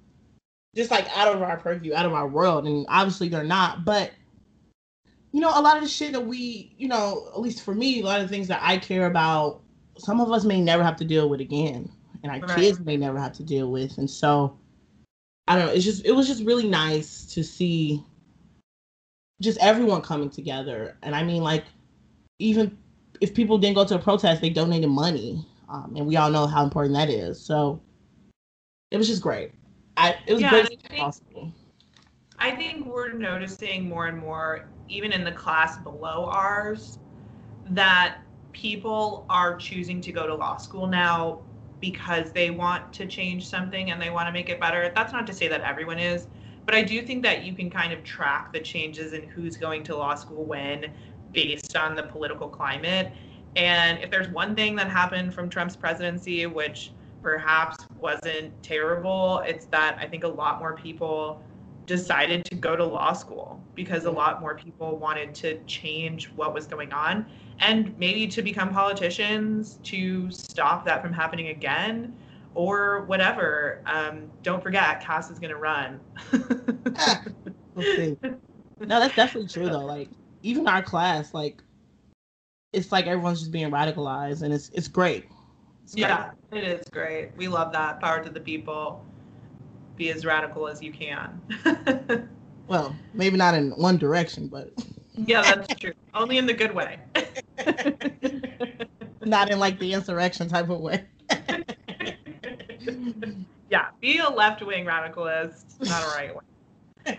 purview, out of our world, and obviously they're not. But a lot of the shit that we, at least for me, a lot of the things that I care about, some of us may never have to deal with again, and our kids may never have to deal with. And so, I don't know, it was just really nice to see just everyone coming together. And I mean, like, even if people didn't go to a protest, they donated money, and we all know how important that is. So it was just great. It was great. I think we're noticing more and more, even in the class below ours, that people are choosing to go to law school now because they want to change something and they want to make it better. That's not to say that everyone is, but I do think that you can kind of track the changes in who's going to law school when, based on the political climate. And if there's one thing that happened from Trump's presidency, which perhaps wasn't terrible, it's that I think a lot more people decided to go to law school because a lot more people wanted to change what was going on and maybe to become politicians to stop that from happening again or whatever. Don't forget, Cass is going to run. We'll see. No, that's definitely true though. Like, even our class, like, it's like everyone's just being radicalized, and it's great. Yeah, it is great. We love that. Power to the people. Be as radical as you can. Well, maybe not in one direction, but yeah, that's true. Only in the good way. Not in like the insurrection type of way. Yeah, be a left-wing radicalist, not a right one.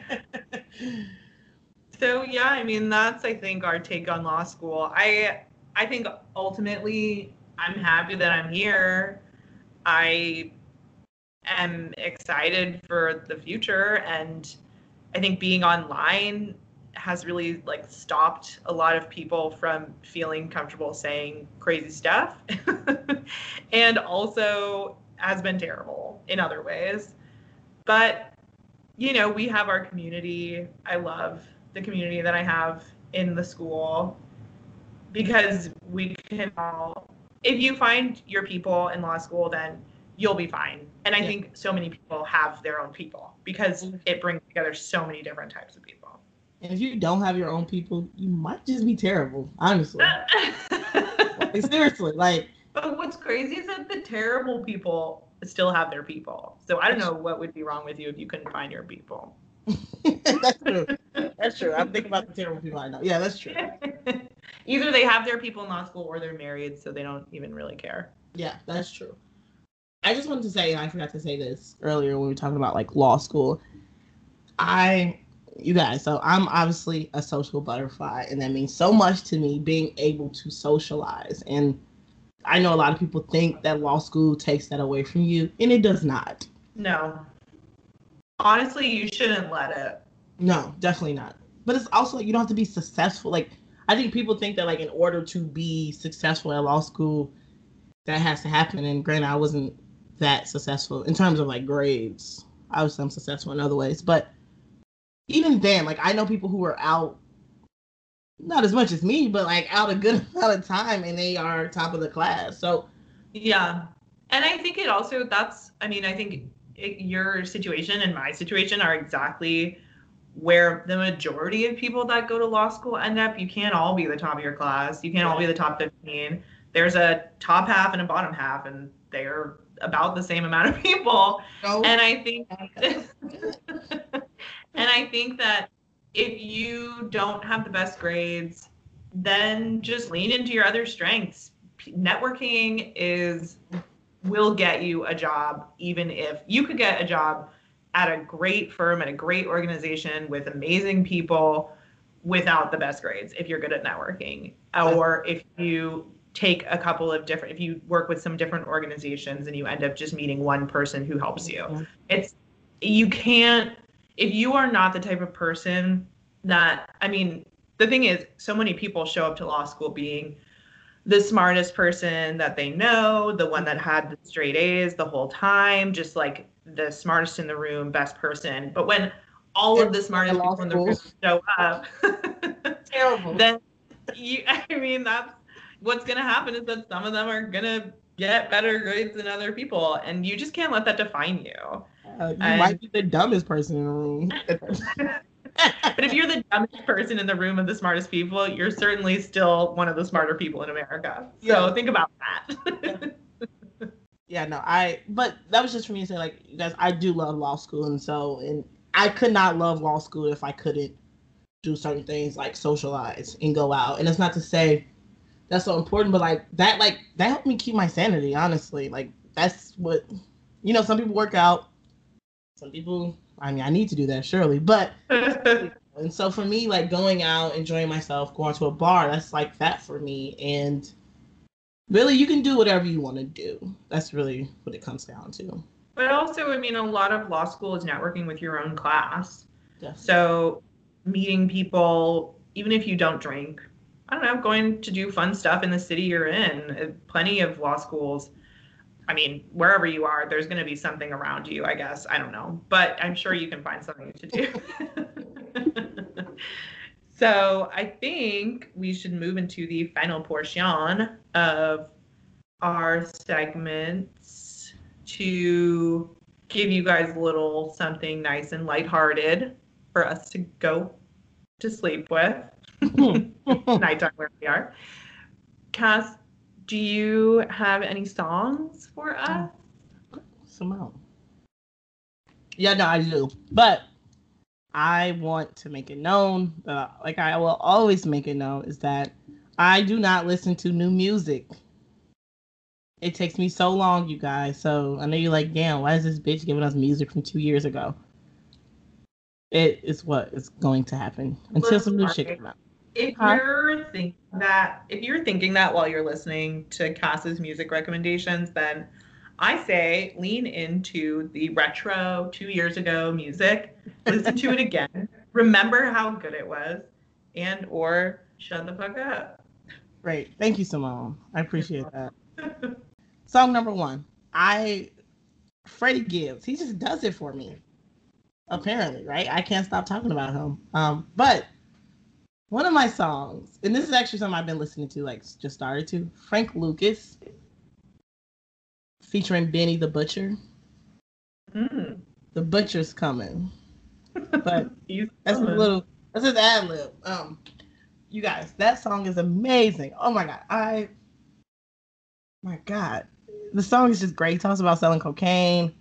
So yeah, I mean, that's, I think, our take on law school. I think ultimately I'm happy that I'm here. I am excited for the future, and I think being online has really like stopped a lot of people from feeling comfortable saying crazy stuff and also has been terrible in other ways. But we have our community. I love the community that I have in the school because we can all, if you find your people in law school, then you'll be fine. And I think so many people have their own people because it brings together so many different types of people. And if you don't have your own people, you might just be terrible, honestly. Like, seriously, like. But what's crazy is that the terrible people still have their people. So I don't know what would be wrong with you if you couldn't find your people. That's true. That's true. I'm thinking about the terrible people I know. Yeah, that's true. Either they have their people in law school or they're married, so they don't even really care. Yeah, that's true. I just wanted to say, and I forgot to say this earlier when we were talking about like law school. You guys, so I'm obviously a social butterfly, and that means so much to me, being able to socialize. And I know a lot of people think that law school takes that away from you, and it does not. No. Honestly, you shouldn't let it. No, definitely not. But it's also, you don't have to be successful. Like, I think people think that, like, in order to be successful at law school, that has to happen. And granted, I wasn't that successful in terms of, like, grades. I'm successful in other ways. But even then, like I know people who are out, not as much as me, but like out a good amount of time, and they are top of the class. So Yeah. And I think it also, I mean, I think your situation and my situation are exactly where the majority of people that go to law school end up. You can't all be the top of your class. You can't all be the top 15. There's a top half and a bottom half, and they're about the same amount of people. no. And I think, and I think that if you don't have the best grades, then just lean into your other strengths. Networking will get you a job, even if you could get a job at a great firm, at a great organization with amazing people without the best grades if you're good at networking. Or if you take a couple of different, if you work with some different organizations and you end up just meeting one person who helps you. You can't, if you are not the type of person that, I mean, the thing is, so many people show up to law school being the smartest person that they know, the one that had the straight A's the whole time, just like the smartest in the room, best person. But when all of the smartest people in the room show up, terrible. Then that's what's going to happen, is that some of them are going to get better grades than other people, and you just can't let that define you. You might be the dumbest person in the room. But if you're the dumbest person in the room of the smartest people, you're certainly still one of the smarter people in America. So think about that. Yeah, no, but that was just for me to say, like, you guys, I do love law school. And I could not love law school if I couldn't do certain things like socialize and go out. And it's not to say that's so important, but that helped me keep my sanity, honestly. Like, that's what, some people work out. Some people, I mean, I need to do that, surely. But, and so for me, like, going out, enjoying myself, going to a bar, that's like that for me. And really, you can do whatever you want to do. That's really what it comes down to. But also, I mean, a lot of law school is networking with your own class. Definitely. So meeting people, even if you don't drink, I don't know, going to do fun stuff in the city you're in. Plenty of law schools, I mean, wherever you are, there's going to be something around you, I guess. I don't know. But I'm sure you can find something to do. So I think we should move into the final portion of our segments to give you guys a little something nice and lighthearted for us to go to sleep with. Nighttime where we are. Cass, do you have any songs for us? Simone. Yeah, no, I do. But I want to make it known, like I will always make it known, is that I do not listen to new music. It takes me so long, you guys. So I know you're like, damn, why is this bitch giving us music from 2 years ago? It is what is going to happen until some new shit comes out. If you're thinking that while you're listening to Cass's music recommendations, then I say lean into the retro 2 years ago music, listen to it again, remember how good it was, and or shut the fuck up. Great. Thank you, Simone. I appreciate that. Song number 1. Freddie Gibbs. He just does it for me. Apparently, right? I can't stop talking about him. But one of my songs, and this is actually something I've been listening to, like just started to, Frank Lucas, featuring Benny the Butcher. The Butcher's coming. But that's his ad lib. You guys, that song is amazing. Oh my God. The song is just great. He talks about selling cocaine.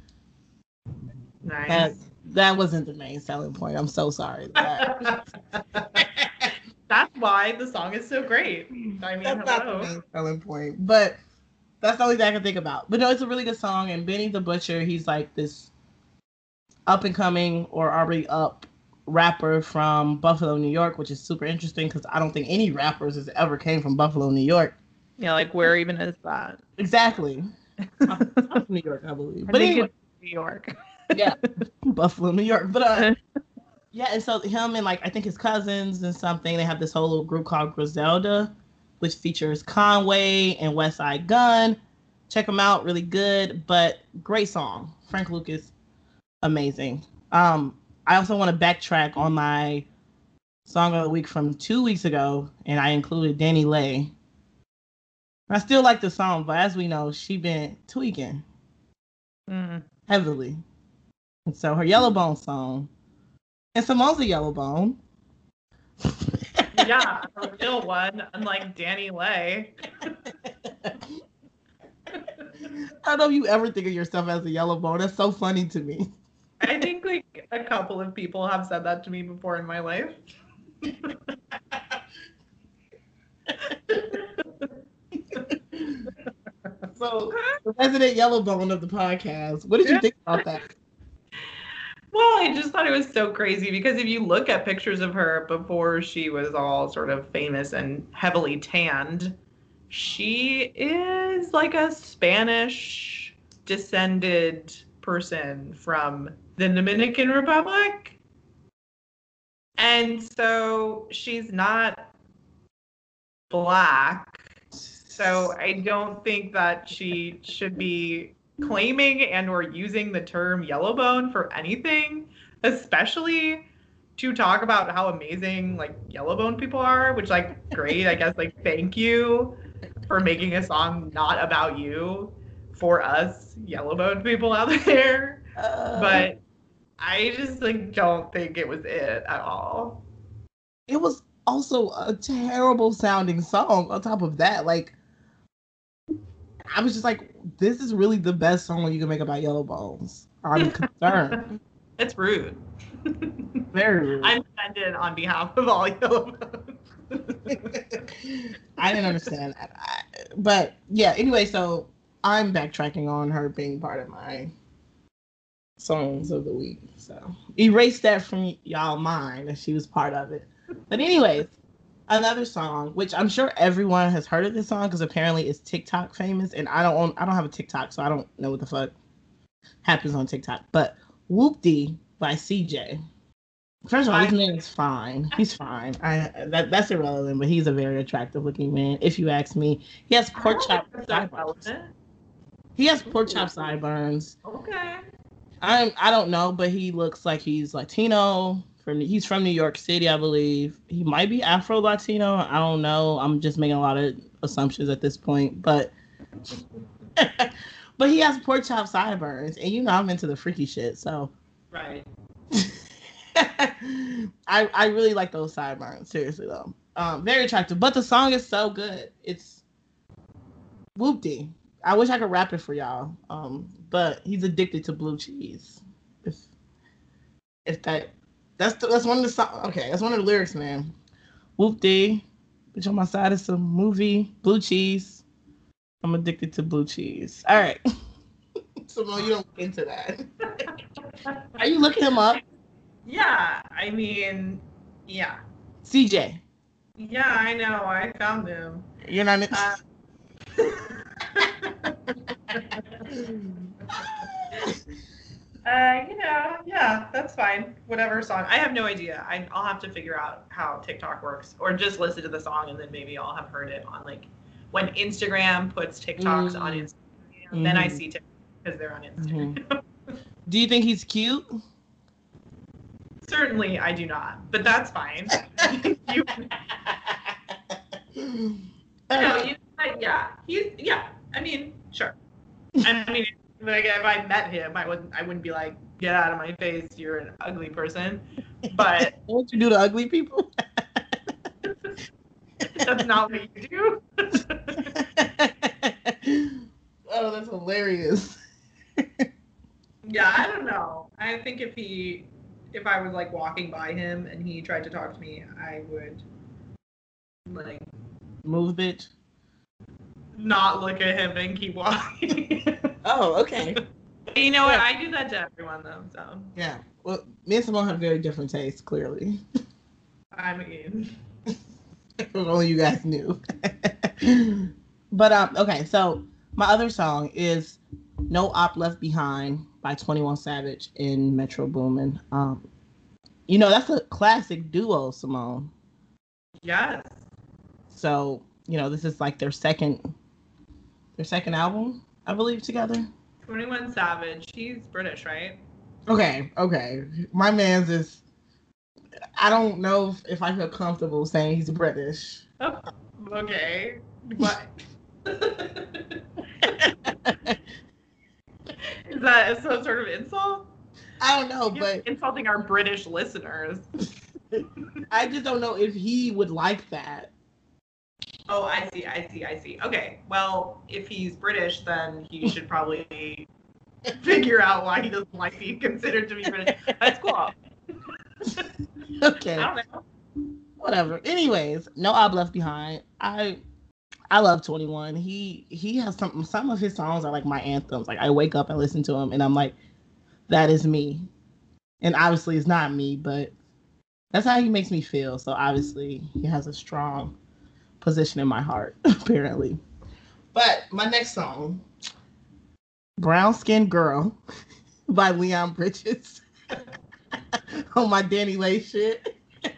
Nice. That wasn't the main selling point. I'm so sorry. That's why the song is so great. I mean, that's not the main selling point, but that's the only thing I can think about. But no, it's a really good song. And Benny the Butcher, he's like this up and coming or already up rapper from Buffalo, New York, which is super interesting because I don't think any rappers has ever came from Buffalo, New York. Yeah, like where even is that? Exactly. I'm from New York, I believe. But anyway, New York. Yeah, Buffalo, New York. But yeah, and so him and like I think his cousins and something, they have this whole little group called Griselda, which features Conway and Westside Gunn. Check them out, really good, but great song. Frank Lucas, amazing. I also want to backtrack on my song of the week from 2 weeks ago, and I included Danny Lay. I still like the song, but as we know, she been tweaking heavily. And so her Yellowbone song, and Simone's a Yellowbone. Yeah, a real one, unlike Danny Lay. I don't know if you ever think of yourself as a Yellowbone. That's so funny to me. I think like a couple of people have said that to me before in my life. So, the resident Yellowbone of the podcast, what did you think about that? Well, I just thought it was so crazy because if you look at pictures of her before she was all sort of famous and heavily tanned, she is like a Spanish descended person from the Dominican Republic. And so she's not Black. So I don't think that she should be claiming and or using the term Yellowbone for anything, especially to talk about how amazing like Yellowbone people are, which like great, I guess like thank you for making a song not about you for us Yellowbone people out there. But I just like don't think it was it at all. It was also a terrible sounding song on top of that. Like, I was just like, this is really the best song you can make about Yellowbones. I'm concerned. It's rude. Very rude. I'm offended on behalf of all Yellowbones. I didn't understand that. But yeah, anyway, so I'm backtracking on her being part of my songs of the week. So erase that from y'all mind that she was part of it. But anyways, another song, which I'm sure everyone has heard of this song because apparently it's TikTok famous, and I don't have a TikTok, so I don't know what the fuck happens on TikTok. But Whoop-Dee by CJ. First of all, his man is fine. He's fine. That's irrelevant, but he's a very attractive looking man, if you ask me. He has pork chop sideburns. He has pork chop sideburns. Okay. I don't know, but he looks like he's Latino. He's from New York City, I believe. He might be Afro Latino. I don't know. I'm just making a lot of assumptions at this point, but but he has pork chop sideburns, and you know I'm into the freaky shit, so right. I really like those sideburns. Seriously though, very attractive. But the song is so good. It's Whoop-Dee. I wish I could rap it for y'all. But he's addicted to blue cheese. If that's one of the songs. Okay, that's one of the lyrics, man. Whoop-Dee, bitch on my side is a movie. Blue cheese. I'm addicted to blue cheese. All right. So no, you don't get into that. Are you looking him up? Yeah, I mean, yeah. CJ. Yeah, I know. I found him. You're not. Yeah, that's fine. Whatever song. I have no idea. I'll have to figure out how TikTok works, or just listen to the song and then maybe I'll have heard it on like when Instagram puts TikToks on Instagram. Then I see TikTok because they're on Instagram. Do you think he's cute? Certainly, I do not, but that's fine. Yeah. I mean, sure. I mean, like if I met him, I wouldn't be like, get out of my face, you're an ugly person. But what you do to ugly people? That's not what you do. Oh, that's hilarious. Yeah, I don't know. I think if I was like walking by him and he tried to talk to me, I would like move, bitch. Not look at him and keep walking. Oh, okay. You know what? I do that to everyone though. So yeah. Well, me and Simone have very different tastes, clearly. I mean, if only you guys knew. But okay. So my other song is "No Op Left Behind" by 21 Savage and Metro Boomin. You know that's a classic duo, Simone. Yes. So you know this is like their second album, I believe, together. 21 Savage. He's British, right? Okay. My man's is. I don't know if I feel comfortable saying he's British. Oh, okay. What? Is that some sort of insult? I don't know, You're but insulting our British listeners. I just don't know if he would like that. Oh, I see. Okay. Well, if he's British, then he should probably figure out why he doesn't like being considered to be British. That's cool. Okay. I don't know. Whatever. Anyways, no Ob Left Behind. I love 21. He has some of his songs are like my anthems. Like I wake up and listen to him and I'm like, that is me. And obviously it's not me, but that's how he makes me feel. So obviously he has a strong position in my heart, apparently. But my next song, Brown Skin Girl by Leon Bridges. On my Danny Lay shit.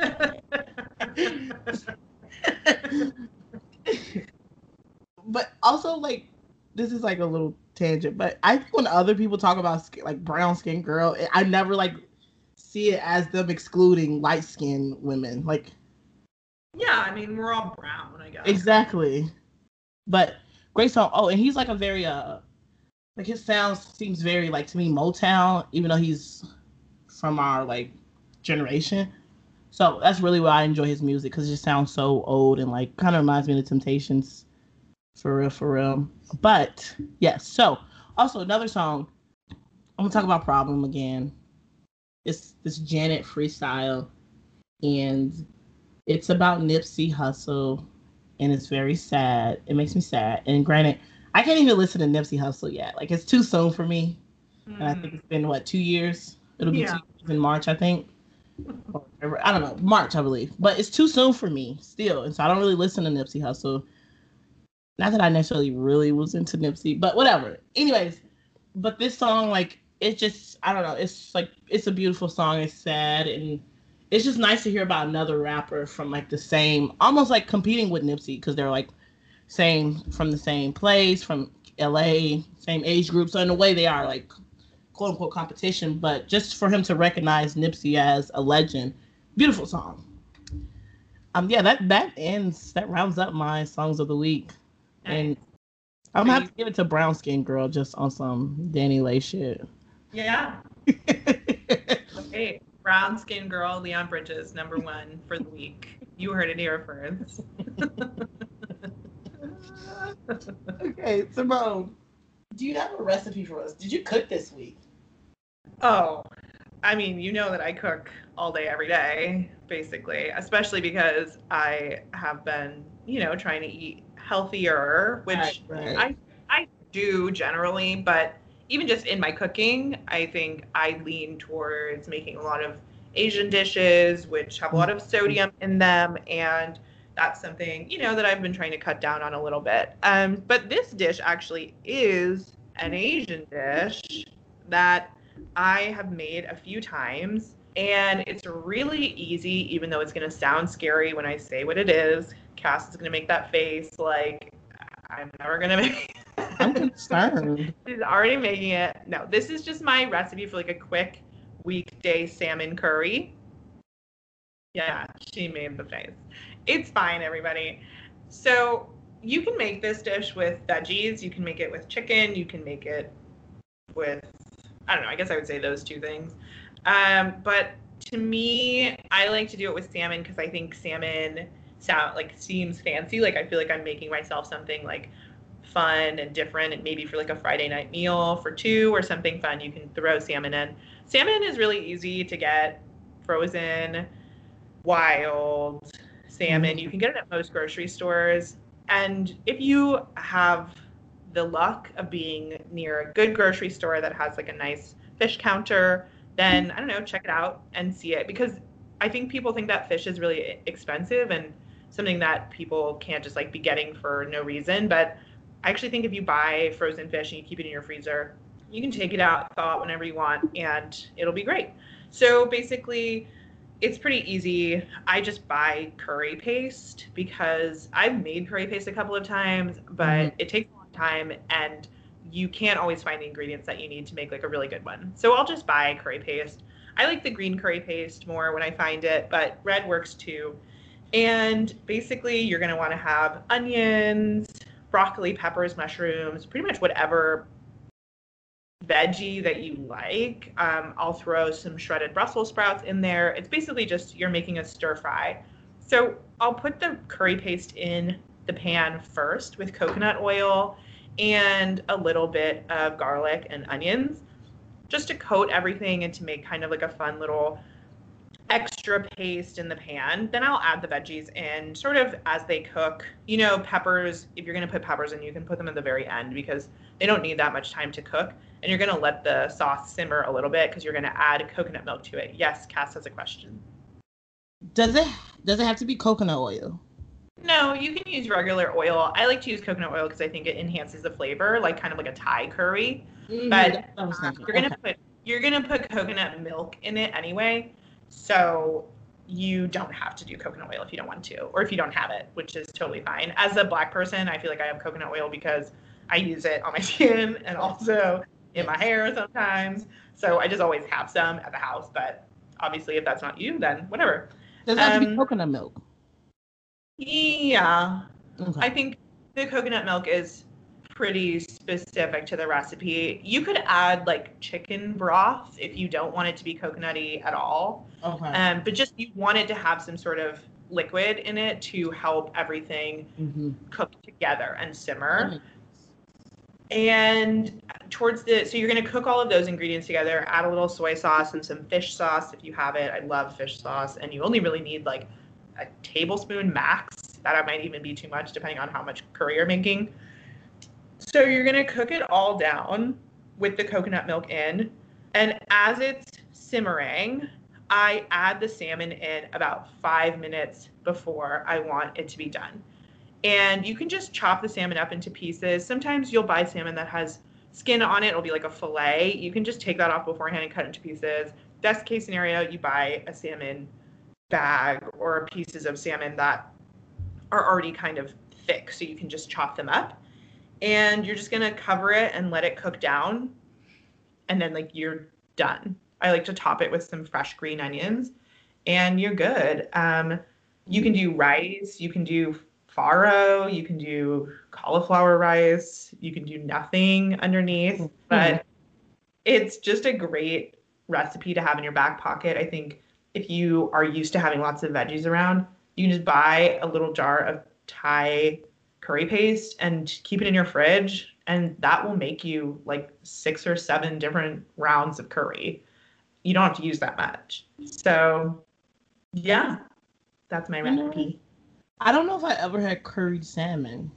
But also, like, this is like a little tangent, but I think when other people talk about like brown skin girl, I never like see it as them excluding light skinned women. Like, yeah, I mean, we're all brown, I guess. exactly. But great song. Oh, and he's like a very like his sound seems very like to me Motown, even though he's from our like generation. So that's really why I enjoy his music because it just sounds so old and like kind of reminds me of the Temptations. For real, for real. But yes, so also another song. I'm gonna talk about Problem again. It's this Janet freestyle, and it's about Nipsey Hussle, and it's very sad. It makes me sad. And granted, I can't even listen to Nipsey Hussle yet. Like it's too soon for me. And I think it's been what 2 years. It'll be 2 years in March, I think. Or, I don't know, March, I believe. But it's too soon for me still, and so I don't really listen to Nipsey Hussle. Not that I necessarily really was into Nipsey, but whatever. Anyways, but this song, like, it just, I don't know. It's like, it's a beautiful song. It's sad. And it's just nice to hear about another rapper from like the same, almost like competing with Nipsey because they're like from the same place, from LA, same age group. So in a way, they are like quote unquote competition. But just for him to recognize Nipsey as a legend, beautiful song. Yeah, that rounds up my songs of the week. And I'm gonna have to give it to Brown Skin Girl just on some Danny Lay shit. Yeah. Okay. Brown Skin Girl, Leon Bridges, #1 for the week. You heard it here first. Okay, Simone, do you have a recipe for us? Did you cook this week? Oh, I mean, you know that I cook all day, every day, basically, especially because I have been, trying to eat healthier, which right. I do generally, but even just in my cooking, I think I lean towards making a lot of Asian dishes, which have a lot of sodium in them, and that's something, that I've been trying to cut down on a little bit. But this dish actually is an Asian dish that I have made a few times, and it's really easy, even though it's going to sound scary when I say what it is. Cass is going to make that face like, I'm never going to make it. I'm concerned. She's already making it. No, this is just my recipe for like a quick weekday salmon curry. Yeah, she made the face. It's fine, everybody. So you can make this dish with veggies. You can make it with chicken. You can make it with, I don't know, I guess I would say those two things. But to me, I like to do it with salmon because I think salmon seems fancy. Like I feel like I'm making myself something like fun and different, and maybe for like a Friday night meal for two or something fun, you can throw salmon in. Salmon is really easy to get, frozen, wild salmon. You can get it at most grocery stores. And if you have the luck of being near a good grocery store that has like a nice fish counter, then I don't know, check it out and see it, because I think people think that fish is really expensive and something that people can't just like be getting for no reason. But I actually think if you buy frozen fish and you keep it in your freezer, you can take it out, thaw it whenever you want, and it'll be great. So basically, it's pretty easy. I just buy curry paste because I've made curry paste a couple of times, but it takes a long time, and you can't always find the ingredients that you need to make like a really good one. So I'll just buy curry paste. I like the green curry paste more when I find it, but red works too. And basically, you're going to want to have onions, broccoli, peppers, mushrooms, pretty much whatever veggie that you like. I'll throw some shredded Brussels sprouts in there. It's basically just you're making a stir fry. So I'll put the curry paste in the pan first with coconut oil and a little bit of garlic and onions just to coat everything and to make kind of like a fun little extra paste in the pan. Then I'll add the veggies in sort of as they cook. You know, peppers, if you're going to put peppers in, you can put them at the very end because they don't need that much time to cook. And you're going to let the sauce simmer a little bit because you're going to add coconut milk to it. Yes, Cass has a question. Does it have to be coconut oil? No, you can use regular oil. I like to use coconut oil because I think it enhances the flavor, like kind of like a Thai curry. Mm-hmm. But you're gonna put coconut milk in it anyway, so you don't have to do coconut oil if you don't want to, or if you don't have it, which is totally fine. As a Black person, I feel like I have coconut oil because I use it on my skin and also in my hair sometimes. So I just always have some at the house. But obviously, if that's not you, then whatever. Does it have to be coconut milk? Yeah. Okay. I think the coconut milk is pretty specific to the recipe. You could add like chicken broth if you don't want it to be coconutty at all. Okay. But just you want it to have some sort of liquid in it to help everything cook together and simmer. And so you're going to cook all of those ingredients together, add a little soy sauce and some fish sauce if you have it. I love fish sauce. And you only really need like a tablespoon max. That might even be too much depending on how much curry you're making. So you're going to cook it all down with the coconut milk in. And as it's simmering, I add the salmon in about 5 minutes before I want it to be done. And you can just chop the salmon up into pieces. Sometimes you'll buy salmon that has skin on it. It'll be like a fillet. You can just take that off beforehand and cut it into pieces. Best case scenario, you buy a salmon bag or pieces of salmon that are already kind of thick, so you can just chop them up. And you're just going to cover it and let it cook down. And then like you're done. I like to top it with some fresh green onions and you're good. You can do rice, you can do farro, you can do cauliflower rice, you can do nothing underneath, but it's just a great recipe to have in your back pocket. I think if you are used to having lots of veggies around, you can just buy a little jar of Thai curry paste and keep it in your fridge, and that will make you like 6 or 7 different rounds of curry. You don't have to use that much. So yeah, that's my recipe. I don't know if I ever had curried salmon.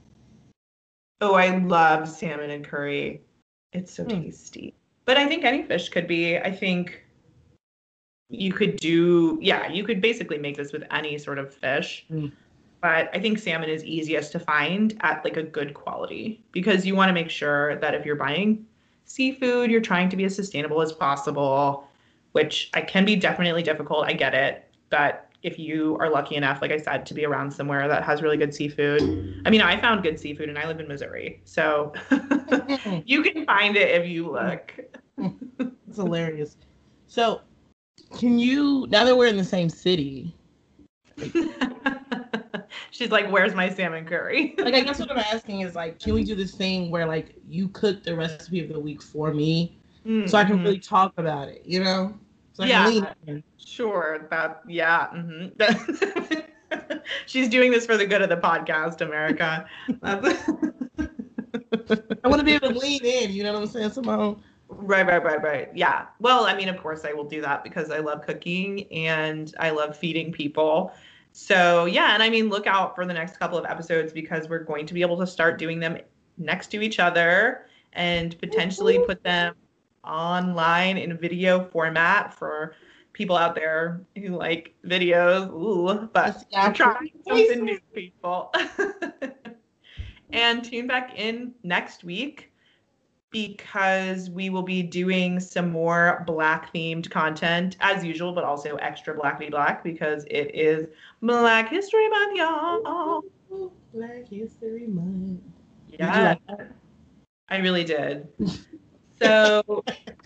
Oh, I love salmon and curry. It's so tasty. But I think any fish could be. I think you could basically make this with any sort of fish. But I think salmon is easiest to find at like a good quality because you want to make sure that if you're buying seafood, you're trying to be as sustainable as possible, which can be definitely difficult. I get it. But if you are lucky enough, like I said, to be around somewhere that has really good seafood. I mean, I found good seafood and I live in Missouri. So you can find it if you look. It's hilarious. So can you, now that we're in the same city. She's like, where's my salmon curry? Like, I guess what I'm asking is like, can we do this thing where like you cook the recipe of the week for me so I can really talk about it, you know? So I can lean in. Sure. She's doing this for the good of the podcast, America. I want to be able to lean in, you know what I'm saying, Simone? Right. Yeah. Well, I mean, of course I will do that because I love cooking and I love feeding people. So yeah, and I mean, look out for the next couple of episodes because we're going to be able to start doing them next to each other and potentially put them online in video format for people out there who like videos. Ooh, but I'm trying something new, people. And tune back in next week because we will be doing some more Black themed content as usual, but also extra Black because it is Black History Month, y'all. Black History Month. Yeah. I really did. So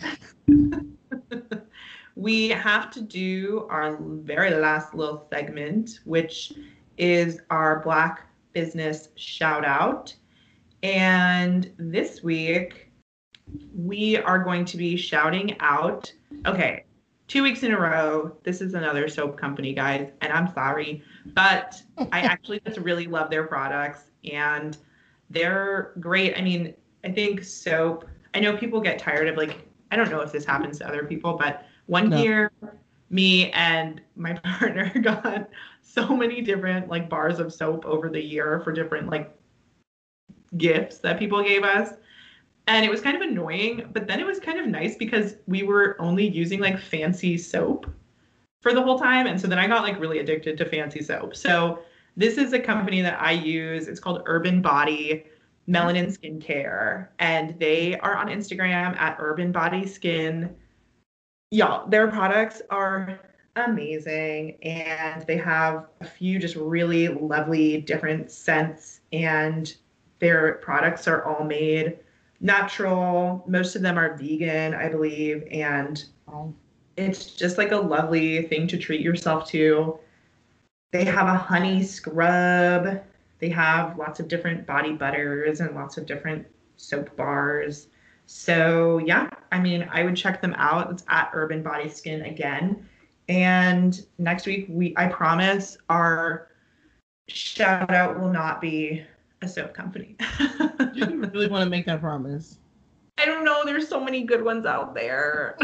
we have to do our very last little segment, which is our Black business shout out. And this week, we are going to be shouting out, okay, 2 weeks in a row. This is another soap company, guys, and I'm sorry, but I actually just really love their products and they're great. I mean, I think soap, I know people get tired of like, I don't know if this happens to other people, but one year, me and my partner got so many different like bars of soap over the year for different like gifts that people gave us. And it was kind of annoying, but then it was kind of nice because we were only using like fancy soap for the whole time. And so then I got like really addicted to fancy soap. So this is a company that I use. It's called Urban Body Melanin Skincare. And they are on Instagram at Urban Body Skin. Y'all, their products are amazing. And they have a few just really lovely different scents. And their products are all made natural. Most of them are vegan, I believe. And it's just like a lovely thing to treat yourself to. They have a honey scrub. They have lots of different body butters and lots of different soap bars. So yeah, I mean, I would check them out. It's at Urban Body Skin again. And next week, I promise our shout out will not be a soap company. You really want to make that promise? I don't know. There's so many good ones out there.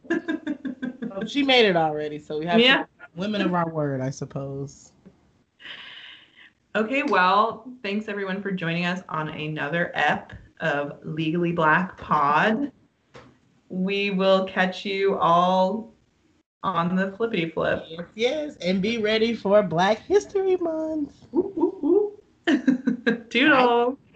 Oh, she made it already, so we have to women of our word, I suppose. Okay, well, thanks everyone for joining us on another ep of Legally Black Pod. We will catch you all on the flippity flip. Yes, and be ready for Black History Month. Toodle.